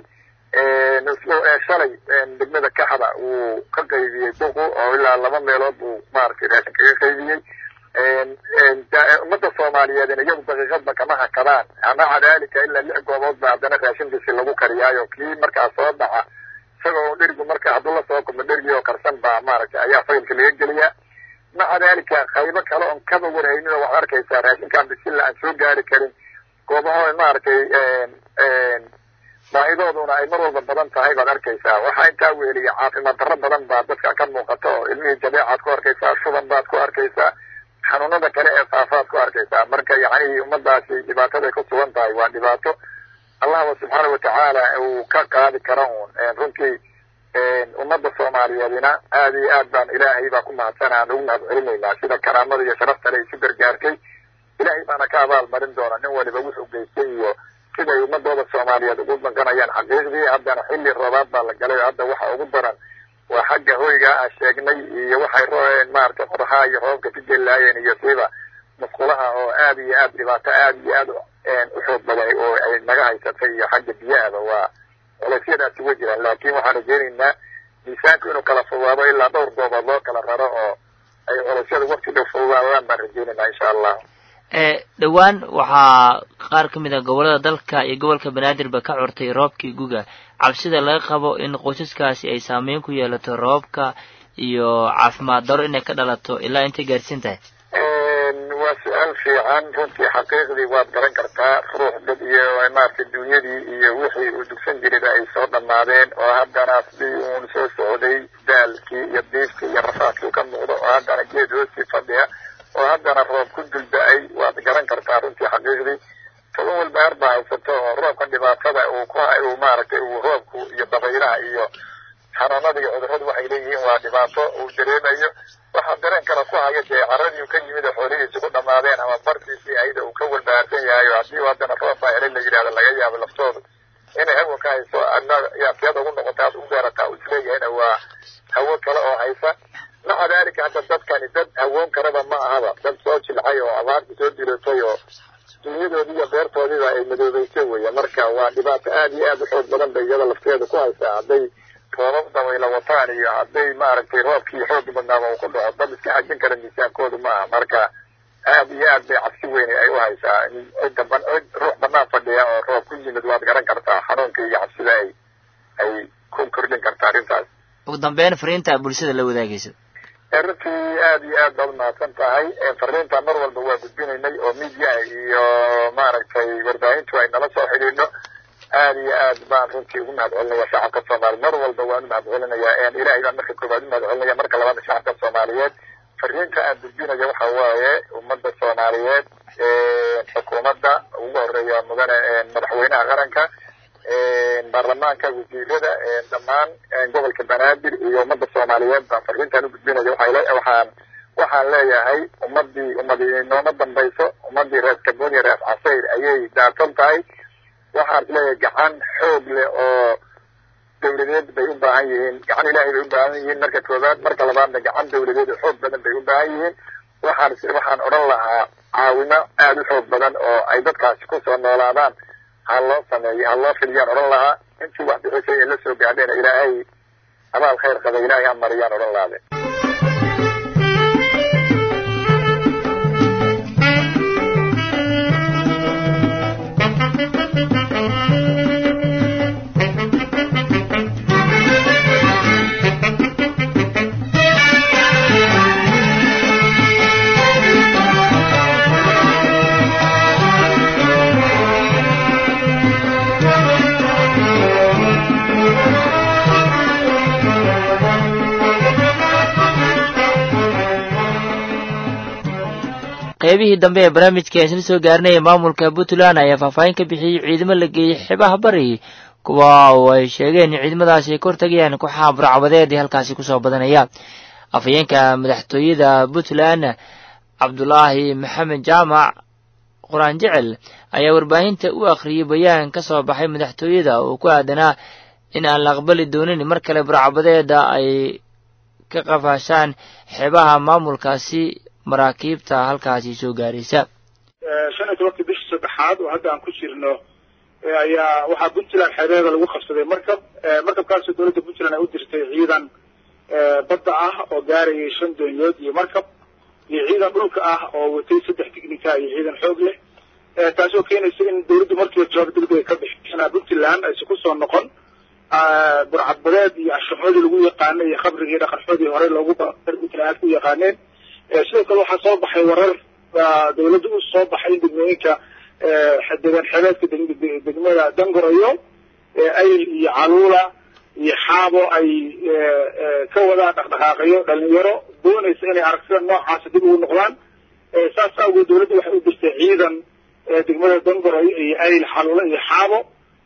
shalay degmada kaxda uu ka qaybiyey duqu oo ilaa laba meelood uu maaragtay raashin kaga qaybiyey ummadda soomaaliyeedna iyagu daqiiqadba kama hakadaan maca daalika ilaa lix goobood ba haddana raashinkiisi lagu kariyaayo kii markaa soo dhaca isagoo dherigu marka hadduu lasoo kulmo dherigii oo karsan baa maaragtay ayaa faylka laga geliyaa maca daalika qaybo kale oon kaba warhaynin oo waxaad arkaysaa raashinkaan bisilla aan soo gaari karin goobaho maaragtay baahidooduna ay mar walba badan tahay baad arkaysaa waxaa intaa weeliya caafimaad darro badan baa dadka ka muuqato oo ilmihii jabeecaad ku arkaysaa shuban baad ku arkaysaa xanuunada kale ee faafaad ku arkaysaa marka yacni ummadaasi dhibaataday ku sugan tahay waa dhibaato allahba subxaana watacaala uu ka qaadi kara un runtii ummadda soomaaliyeedina aada iyo aad baan ilaahay baa ku mahadsan aan ugu mahad celinaynaa sida karaamada iyo sharafta le isu gargaartay ilaahay baana ka abaal marin doona nin waliba wuxuu geystay iyo siday ummadooda soomaaliyeed ugu danqanayaan xaqiiqdii haddana xilli roobaad baa la galay oo hadda waxa ugu daran waa xagga hoyga aan sheegnay iyo waxay roeen maaragtay qoraxaha iyo roobka ka gelilaayeen iyo siiba musqulaha oo aada iyo aad dhibaato aada iyo aad u xoog baday oo ay naga haysatay iyo xagga biyahaba waa culeysyadaasi way jiraan laakiin waxaan rajeynaynaa miisaanku inuu kala fudaado ilaa dhowr goobood loo kala raro oo ay culeysyada wakti dhow fudaadaan baan rajeynaynaa insha allah dhowaan waxaa qaar ka mid a gobolada dalka iyo gobolka banaadirba ka curtay roobkii guga cabsida laga qabo in qoysaskaasi ay saameyn ku yeelato roobka iyo caafimaad daro inay ka dhalato ilaa intay gaarsiin tahay waa su-aal fiican runtii xaqiiqdii waad garan kartaa ruux dad iyo maaragtay dunyadii iyo wixii uu dugsan jirayba ay soo dhammaadeen oo haddana sidii uun soo socday daalkii iyo diifkii iyo rafaadkii ka muuqdo oo haddana geed hoostii fadhiya oo haddana roob ku dulda-ay waad garan kartaa runtii xaqiiqdii toban walbahaar baa haysato oo roobka dhibaatada uu ku uu maaragtay uu roobku iyo dabaylaha iyo xanuunada iyo cudurradu waxay leeyihiin waa dhibaato uu dareemayo waxaa dareen kale ku haya dee carradii ka yimid oo xoolihiisi ku dhammaadeen ama bartiisii ayada uu ka walbahaarsan yahay oo haddii haddana roob baa helay la yidhahdo laga yaabo laftoodu inay hawo ka hayso adna yaafiyada ugu noqotaas u beerataa u isleeyahayna waa hawo kale oo haysa maca daalika hadda dadkani dad hawoon karaba ma ahaba dad soo jilcay oo abaarta soo diratay oo dunyadoodii iyo beertoodiiba ay madoobeysay weeye marka waa dhibaato aad iyo aad u xoog badan bay iyada lafteeda ku haysaa hadday roobab dabayla wataan iyo hadday maaragtay roobkii xoog badnaaba uu ku dhaco dad iska xajin kara miisaankoodu ma aha marka aad iyo aad bay cabsi weyn ay u haysaa cidda ban cid ruux banaan fadhiya oo roob ku yimid waad garan kartaa xanuunka iyo cabsida ay ay ku kordhin kartaa arrintaas ugu dambeyn fariinta bulshada la wadaagaysa runtii aad iyo aad baad mahadsan tahay fariinta mar walba waa gudbinaynay oo midiyaha iyo maaragtay warbaahintu ay nala soo xidhiidho aad iyo aad baan runtii ugu mahad celinaya shacabka soomaaliya mar walba waan u mahad celinayaa ilaahay baan marka koowaad u mahad celinaya marka labaad shacabka soomaaliyeed fariinta aan gudbinayo waxa waaye ummadda soomaaliyeed xukuumadda ugu horeeya mudane madaxweynaha qaranka baarlamaanka wasiirada dhammaan gobolka banaadir iyo ummadda soomaaliyeed baan fariintaan u gudbinayo waxaan waxaan leeyahay ummadii ummadii nooma dambayso ummadii reer kabooniya reer casayr ayay daatan tahay waxaan isleeyahay gacan xoog leh oo dawladeed bay u baahan yihiin gacan ilaahay bay u baahan yihiin marka koowaad marka labaadna gacan dawladeed oo xoog badan bay u baahan yihiin waxaan waxaan odhan lahaa caawimo aada u xoog badan oo ay dadkaasi kusoo noolaadaan ha loo sameeyo ha loo filiyaan odhan lahaa intii wax bixisay ee la soo gaadheena ilaahay abaal khayr qaba ilaahay ha mariyaan odhan lahaade qaybihii dambe ee barnaamijka isla soo gaarinaya maamulka puntland ayaa faahfaahin ka bixiyey ciidamo la geeyey xeebaha bari kuwa oo ay sheegeen in ciidamadaasi ay ka hortagayaan kooxaha burcabadeed ee halkaasi kusoo badanaya afhayeenka madaxtooyada puntland cabdulaahi maxamed jaamac quraan jecel ayaa warbaahinta u akhriyey bayaan ka soo baxay madaxtooyada oo ku aadanaa in aan la aqbali doonin mar kale burcabadeeda ay ka qafaashaan xeebaha maamulkaasi maraakiibta halkaasi soo gaaraysa shan iyo tobankii bishii saddexaad oo hadda aan ku jirno ayaa waxaa puntland xeebeeda lagu qabsaday markab markabkaasoo dowladda puntland ay u dirtay ciidan badda ah oo gaarayay shan doonyood iyo markab iyo ciidan dhulka ah oo watay saddex tignika iyo ciidan xoog leh taasoo keenaysa in dowladdu markiiba jawaab degdeg ka bixisana puntland aysan kusoo noqon burcadbadeed iyo anshaxoodii lagu yaqaanay iyo khabrigii dhaqanxoodii hore loogu puntland aad ku yaqaaneen sidoo kale waxaa soo baxay warar dawladda u soo baxay in degmooyinka deegaan xeebeedka degmada dangorayo ayl iyo caluula iyo xaabo ay ka wadaan dhaqdhaqaaqayo dhalinyaro doonaysa inay aragtida noocaasa dib ugu noqdaan saas awgeed dawladda waxay u dirtay ciidan degmada dangorayo iyo ayl caluula iyo xaabo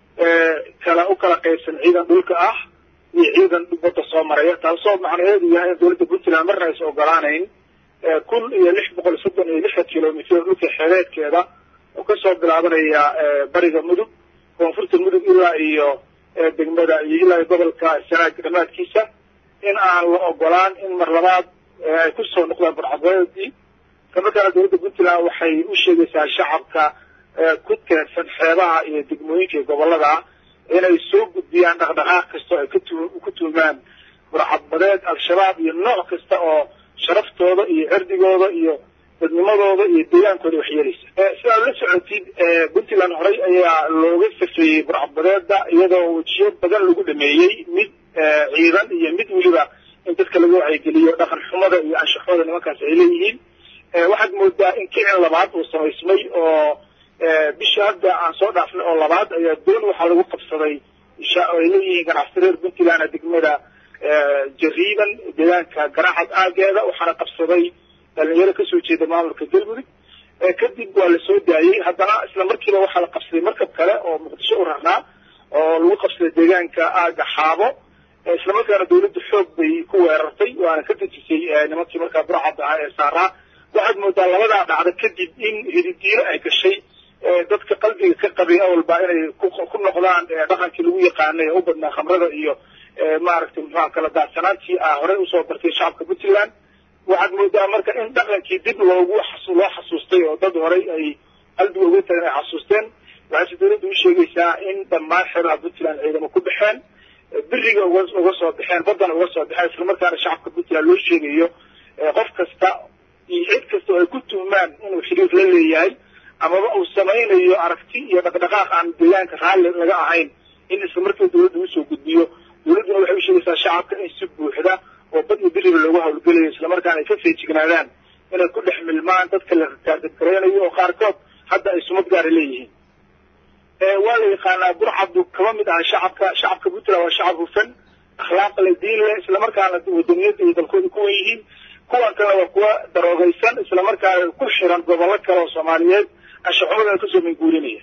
kala u kala qaybsan ciidan dhulka ah iyo ciidan badda soo maraya taasoo macnaheedu yahay in dawladda puntland marna aysan ogolaanayn kun iyo lix boqol soddon iyo lixdan kilomitr dhulka xeebeedkeeda oo kasoo bilaabanaya bariga mudug koonfurta mudug ilaa iyo degmada iyo ilaa gobolka sanaag dhamaadkiisa in aan la ogolaan in mar labaad ay kusoo noqdaan burcadbadeedii kamarkaana dowladda puntland waxay u sheegaysaa shacabka ku teedsan xeebaha iyo degmooyinka iyo gobolada inay soo gudbiyaan dhaqdhaqaaq kasta oo ay ku tuumaan burcadbadeed al-shabaab iyo nooc kasta oo sharaftooda iyo cirdigooda iyo dadnimadooda iyo deegaankooda waxyeelaysa sidaad la socotid puntland horey ayaa looga safeeyey burcadbadeeda iyadoo wejiyo badan lagu dhameeyey mid ciidan iyo mid weliba in dadka laga wacyigeliyo dhaqan xumada iyo anshaxooda nimankaas ay leeyihiin waxaad moodaa in kicin labaad uu samaysmay oo bishii hadda aan soo dhaafnay oo labaad ayaa doon waxaa lagu qabsaday ay leeyihiin ganacsi reer puntland degmada jariiban deegaanka garaacad aageeda waxaana qabsaday dhalinyaro kasoo jeeda maamulka galmudug kadib waa la soo daayey haddana isla markiiba waxaa la qabsaday markab kale oo muqdisho u rarnaa oo lagu qabsaday deegaanka aaga xaabo isla markaana dawladda xoog bay ku weerartay waana ka dejisay nimankii markaa burcadda ahaa ee saaraa waxaad moodaa labadaa dhacda kadib in hididiiro ay gashay dadka qalbiga ka qabay awalba inay ku noqdaan dhaqankii lagu yaqaanay ee u badnaa khamrada iyo maaragtay muxuha kala daadsanaantii ah horey usoo bartay shacabka puntland waxaad moodaa marka in dhaqankii dib loogu loo xasuustay oo dad horey ay qalbiga uga tagan ay xasuusteen waxayse dawladda u sheegaysaa in dhammaan xeebaha puntland ciidamo ku baxeen biriga uga uga soo baxeen baddana uga soo baxeen isla markaana shacabka puntland loo sheegayo qof kasta iyo cid kasta oo ay ku tuhmaan inuu xiriir la leeyahay amaba uu samaynayo aragti iyo dhaqdhaqaaq aan deegaanka raalli laga ahayn in isla markiiba dawladda usoo gudbiyo dawladduna waxay u sheegaysaa shacabka in si buuxda oo bad iyo biriba loogu hawlgelayo isla markaana ay ka feejignaadaan inay ku dhex milmaan dadka la taargadgaraynayo oo qaarkood hadda ay sumad gaara leeyihiin waa la yaqaanaa burcaddu kama mid aha shacabka shacabka puntland waa shacab hufan akhlaaq le diin leh isla markaana wadaniyadda iyo dalkooda kuwan yihiin kuwan kalena waa kuwa daroogaysan isla markaana ku xiran gobollo kale oo soomaaliyeed anshaxumada kasoo minguurinaya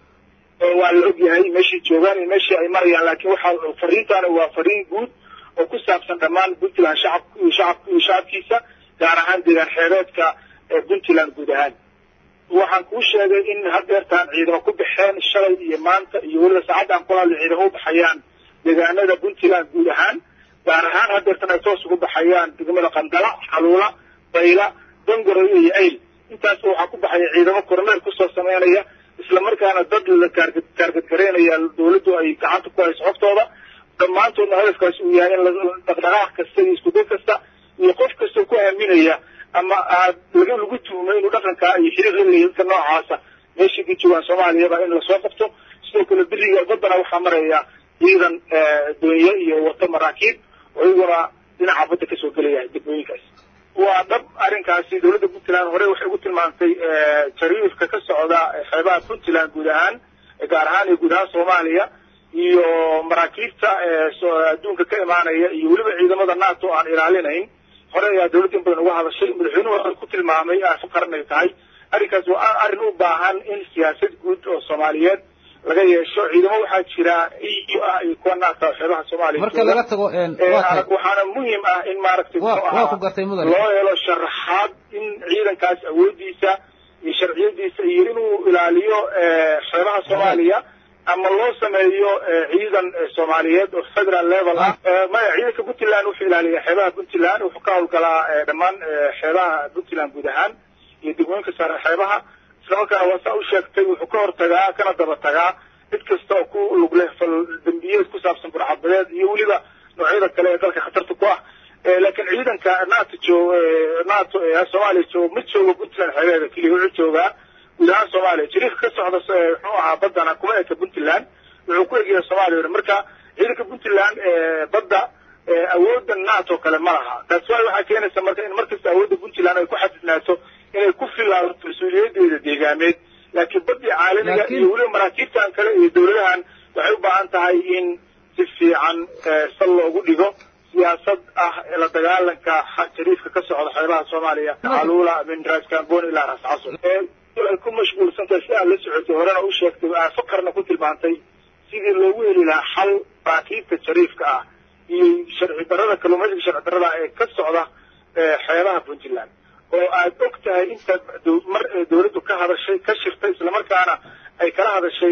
waa la ogyahay meeshii joogaan iyo meeshii ay marayaan laakiin waxaa fariintaana waa fariin guud oo ku saabsan dhammaan puntland shacab iyo shacab iyo shacabkiisa gaar ahaan deegaan xeebeedka ee puntland guud ahaan waxaan kuu sheegay in hadeertaan ciidamo ku baxeen shalay iyo maanta iyo weliba saacaddan ku hadla ciidamo u baxayaan deegaanada puntland guud ahaan gaar ahaan hadeertan ay toos ugu baxayaan degmada qandala xaluula bayla dongoroyo iyo ayl intaas waxaa ku baxaya ciidamo kormeer kusoo sameynaya isla markaana dad la taargadgaraynaya dawladdu ay gacanta ku hayso xogtooda dhammaantoodna hadafkaasi uu yahay in dhaqdhaqaaq kasta iyo iskuday kasta iyo qof kasta ku aaminaya ama aad laga lagu tuumo inuu dhaqankaa iyo xiriir la leeyahay dadka noocaasa meeshii ka joogaan soomaaliyaba in lasoo qabto sidoo kale biriga baddana waxaa maraya ciidan doonye iyo wato maraakiib oo iyaguna dhinaca badda kasoo gelaya degmooyinkaas waa dhab arrinkaasi dawladda puntland hore waxay ugu tilmaantay jariifka ka socda xeebaha puntland guud ahaan gaar ahaan iyo guud ahaan soomaaliya iyo maraakiibta adduunka ka imaanaya iyo weliba ciidamada nato aan ilaalinayn hore ayaa dawladda in badan uga hadashay madaxweynuhu waxay ku tilmaamay aafo qaran ay tahay arrinkaas waa arrin u baahan in siyaasad guud oo soomaaliyeed laga yeesho ciidamo waxaa jira iyo ah iyo kuwa naata xeebaha soomaaliya marka laga tago waxaana muhiim ah in maaragtay loo helo sharaxaad in ciidankaas awoodiisa iyo sharciyadiisa iyo inuu ilaaliyo xeebaha soomaaliya ama loo sameeyo ciidan soomaaliyeed oo federal level ah maya ciidanka puntland wuxuu ilaaliyaa xeebaha puntland wuxuu ka howlgalaa dhammaan xeebaha puntland guud ahaan iyo degmooyinka saare xeebaha isla markaana waa saa u sheegtay wuxuu ka hortagaa kana daba tagaa cid kasta oo ku lug leh fal dambiyeed ku saabsan burcadbadeed iyo weliba noocyada kale ee dalka khatarta ku ah laakiin ciidanka nato joog nato ee soomaaliya jooga ma joogo puntland xeebeeda keliya wuxuu joogaa guud ahaan soomaaliya jariifka ka socda muxuu ahaa baddana kuma eka puntland wuxuu ku egyahay soomaaliya marka ciidanka puntland badda awoodda nato kale ma laha taas waay waxaa keenaysa marka in markasta awoodda puntland ay ku xadidnaato inay ku filaato mas-uuliyadeeda deegaameed laakiin baddii caalamiga iyo weliba maraakiibtan kale iyo dawladahan waxay u baahan tahay in si fiican sal loogu dhigo siyaasad ah la dagaalanka jariifka ka socda xeebaha soomaaliya xaluula min raas kambon ilaa raas casur ay ku mashquulsantahay si aad la socotay horena u sheegtay aafo qarna ku tilmaantay sidii loogu heli lahaa xal maraakiibta jariifka ah iyo sharci darrada kalluumaysiga sharci darrada ee ka socda xeebaha puntland oo aad og tahay inta mar dawladdu ka hadashay ka shirtay isla markaana ay kala hadashay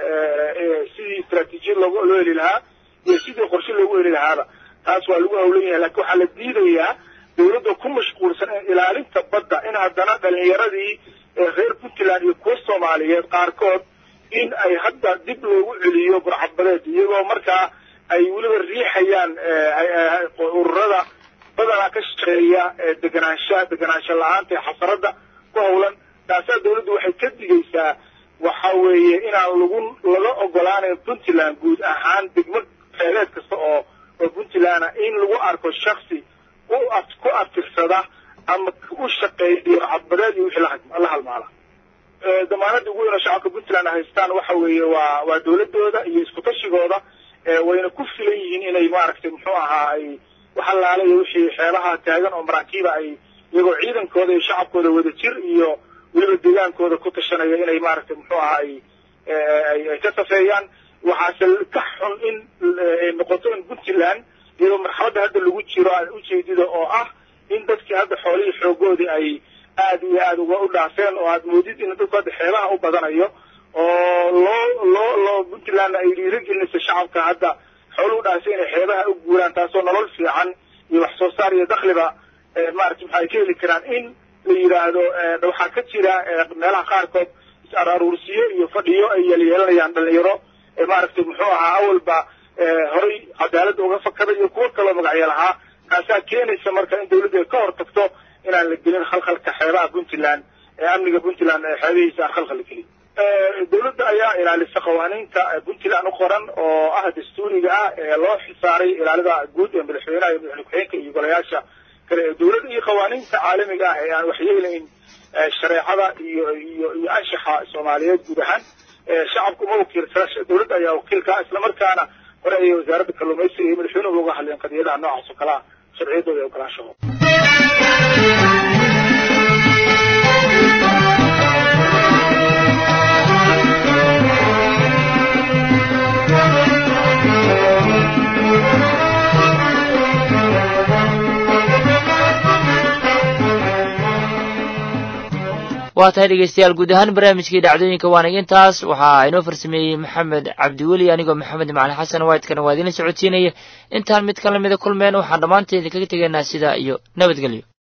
sidii istaraatiijiyad loo loo heli lahaa iyo sidii qorshe loogu heli lahaaba taas waa lagu hawlan yahay laakiin waxaa la diidayaa dawladda ku mashquulsan ilaalinta badda in haddana dhalinyaradii reer puntland iyo kuwa soomaaliyeed qaarkood in ay hadda dib loogu celiyo burcadbadeed iyagoo markaa ay weliba riixayaan ururada badanaa ka shaqeeya deganaansha deganaansho la-aanta ee xasaradda ku hawlan taasaa dawladdu waxay ka digaysaa waxa weeye inaan lagu laga ogolaanayn puntland guud ahaan degmo xeeleed kasta oo oo puntland in lagu arko shaksi u ku aftirsada ama u shaqeeya burcadbadeed iyo wixii la halmaala damaanada ugu weyn oo shacabka puntland haystaan waxa weeye waa waa dawladooda iyo isku tashigooda wayna ku filan yihiin inay maaragtay muxuu ahaa ay waxalaalayo wixii xeelaha taagan oo maraakiiba ay iyagoo ciidankooda iyo shacabkooda wada jir iyo weliba deegaankooda ku tashanaya inay maaragtay muxuu ahaa ay ay ka safeeyaan waxaase ka xun in ay noqoto in puntland iyadoo marxaladda hadda lagu jiro aan ujeedida oo ah in dadkii hadda xoolihii xoogoodii ay aad iyo aad uga u dhaafeen oo aad moodid in dadku hadda xeebaha u badanayo oo loo loo loo puntland ay dhiirigelinayso shacabka hadda xooluhu dhaafay inay xeebaha u guuraan taasoo nolol fiican iyo wax soo saar iyo dakhliba maaragtay maxay ka heli karaan in la yidhaahdo waxaa ka jira meelaha qaarkood is-araaruursiyo iyo fadhiyo ay yeelyeelanayaan dhalinyaro maaragtay muxuu ahaa awalba horay cadaaladda uga fakaday iyo kuwo kaloo magacyo lahaa kaasaa keenaysa marka in dawladdu ay ka hortagto inaan la gelin khalkhalka xeebaha puntland ee amniga puntland ee xeebihiisa aan khalkhal la gelin dawladda ayaa ilaalisa qawaaniinta puntland u qoran oo ah dastuuriga ah ee loo xisaaray ilaalida guud ee madaxweynaha iyo madaxweyne ku-xigeenka iyo golayaasha kale ee dawladda iyo qawaaniinta caalamiga ah ee aan waxyeelayn shareecada iyo iyo iyo anshaxa soomaaliyeed guud ahaan shacabku ma wakiilsana dawladda ayaa wakiilka islamarkaana hore ayay wasaaradda kalluumaysiga iyo madaxweynuhu uga hadleen qadiyadaha noocaas oo kalea sharciyadooda ee ogolaanshaho waa tahay dhegeystayaal guud ahaan barnaamijkii dhacdooyinka waanag intaas waxaa inoo farsameeyey maxamed cabdiweli anigoo maxamed macalin xasan waydkana waa idinla socodsiinaya intaan mid ka lamida kulmeen waxaan dhammaanteed kaga tegaynaa sidaa iyo nabadgelyo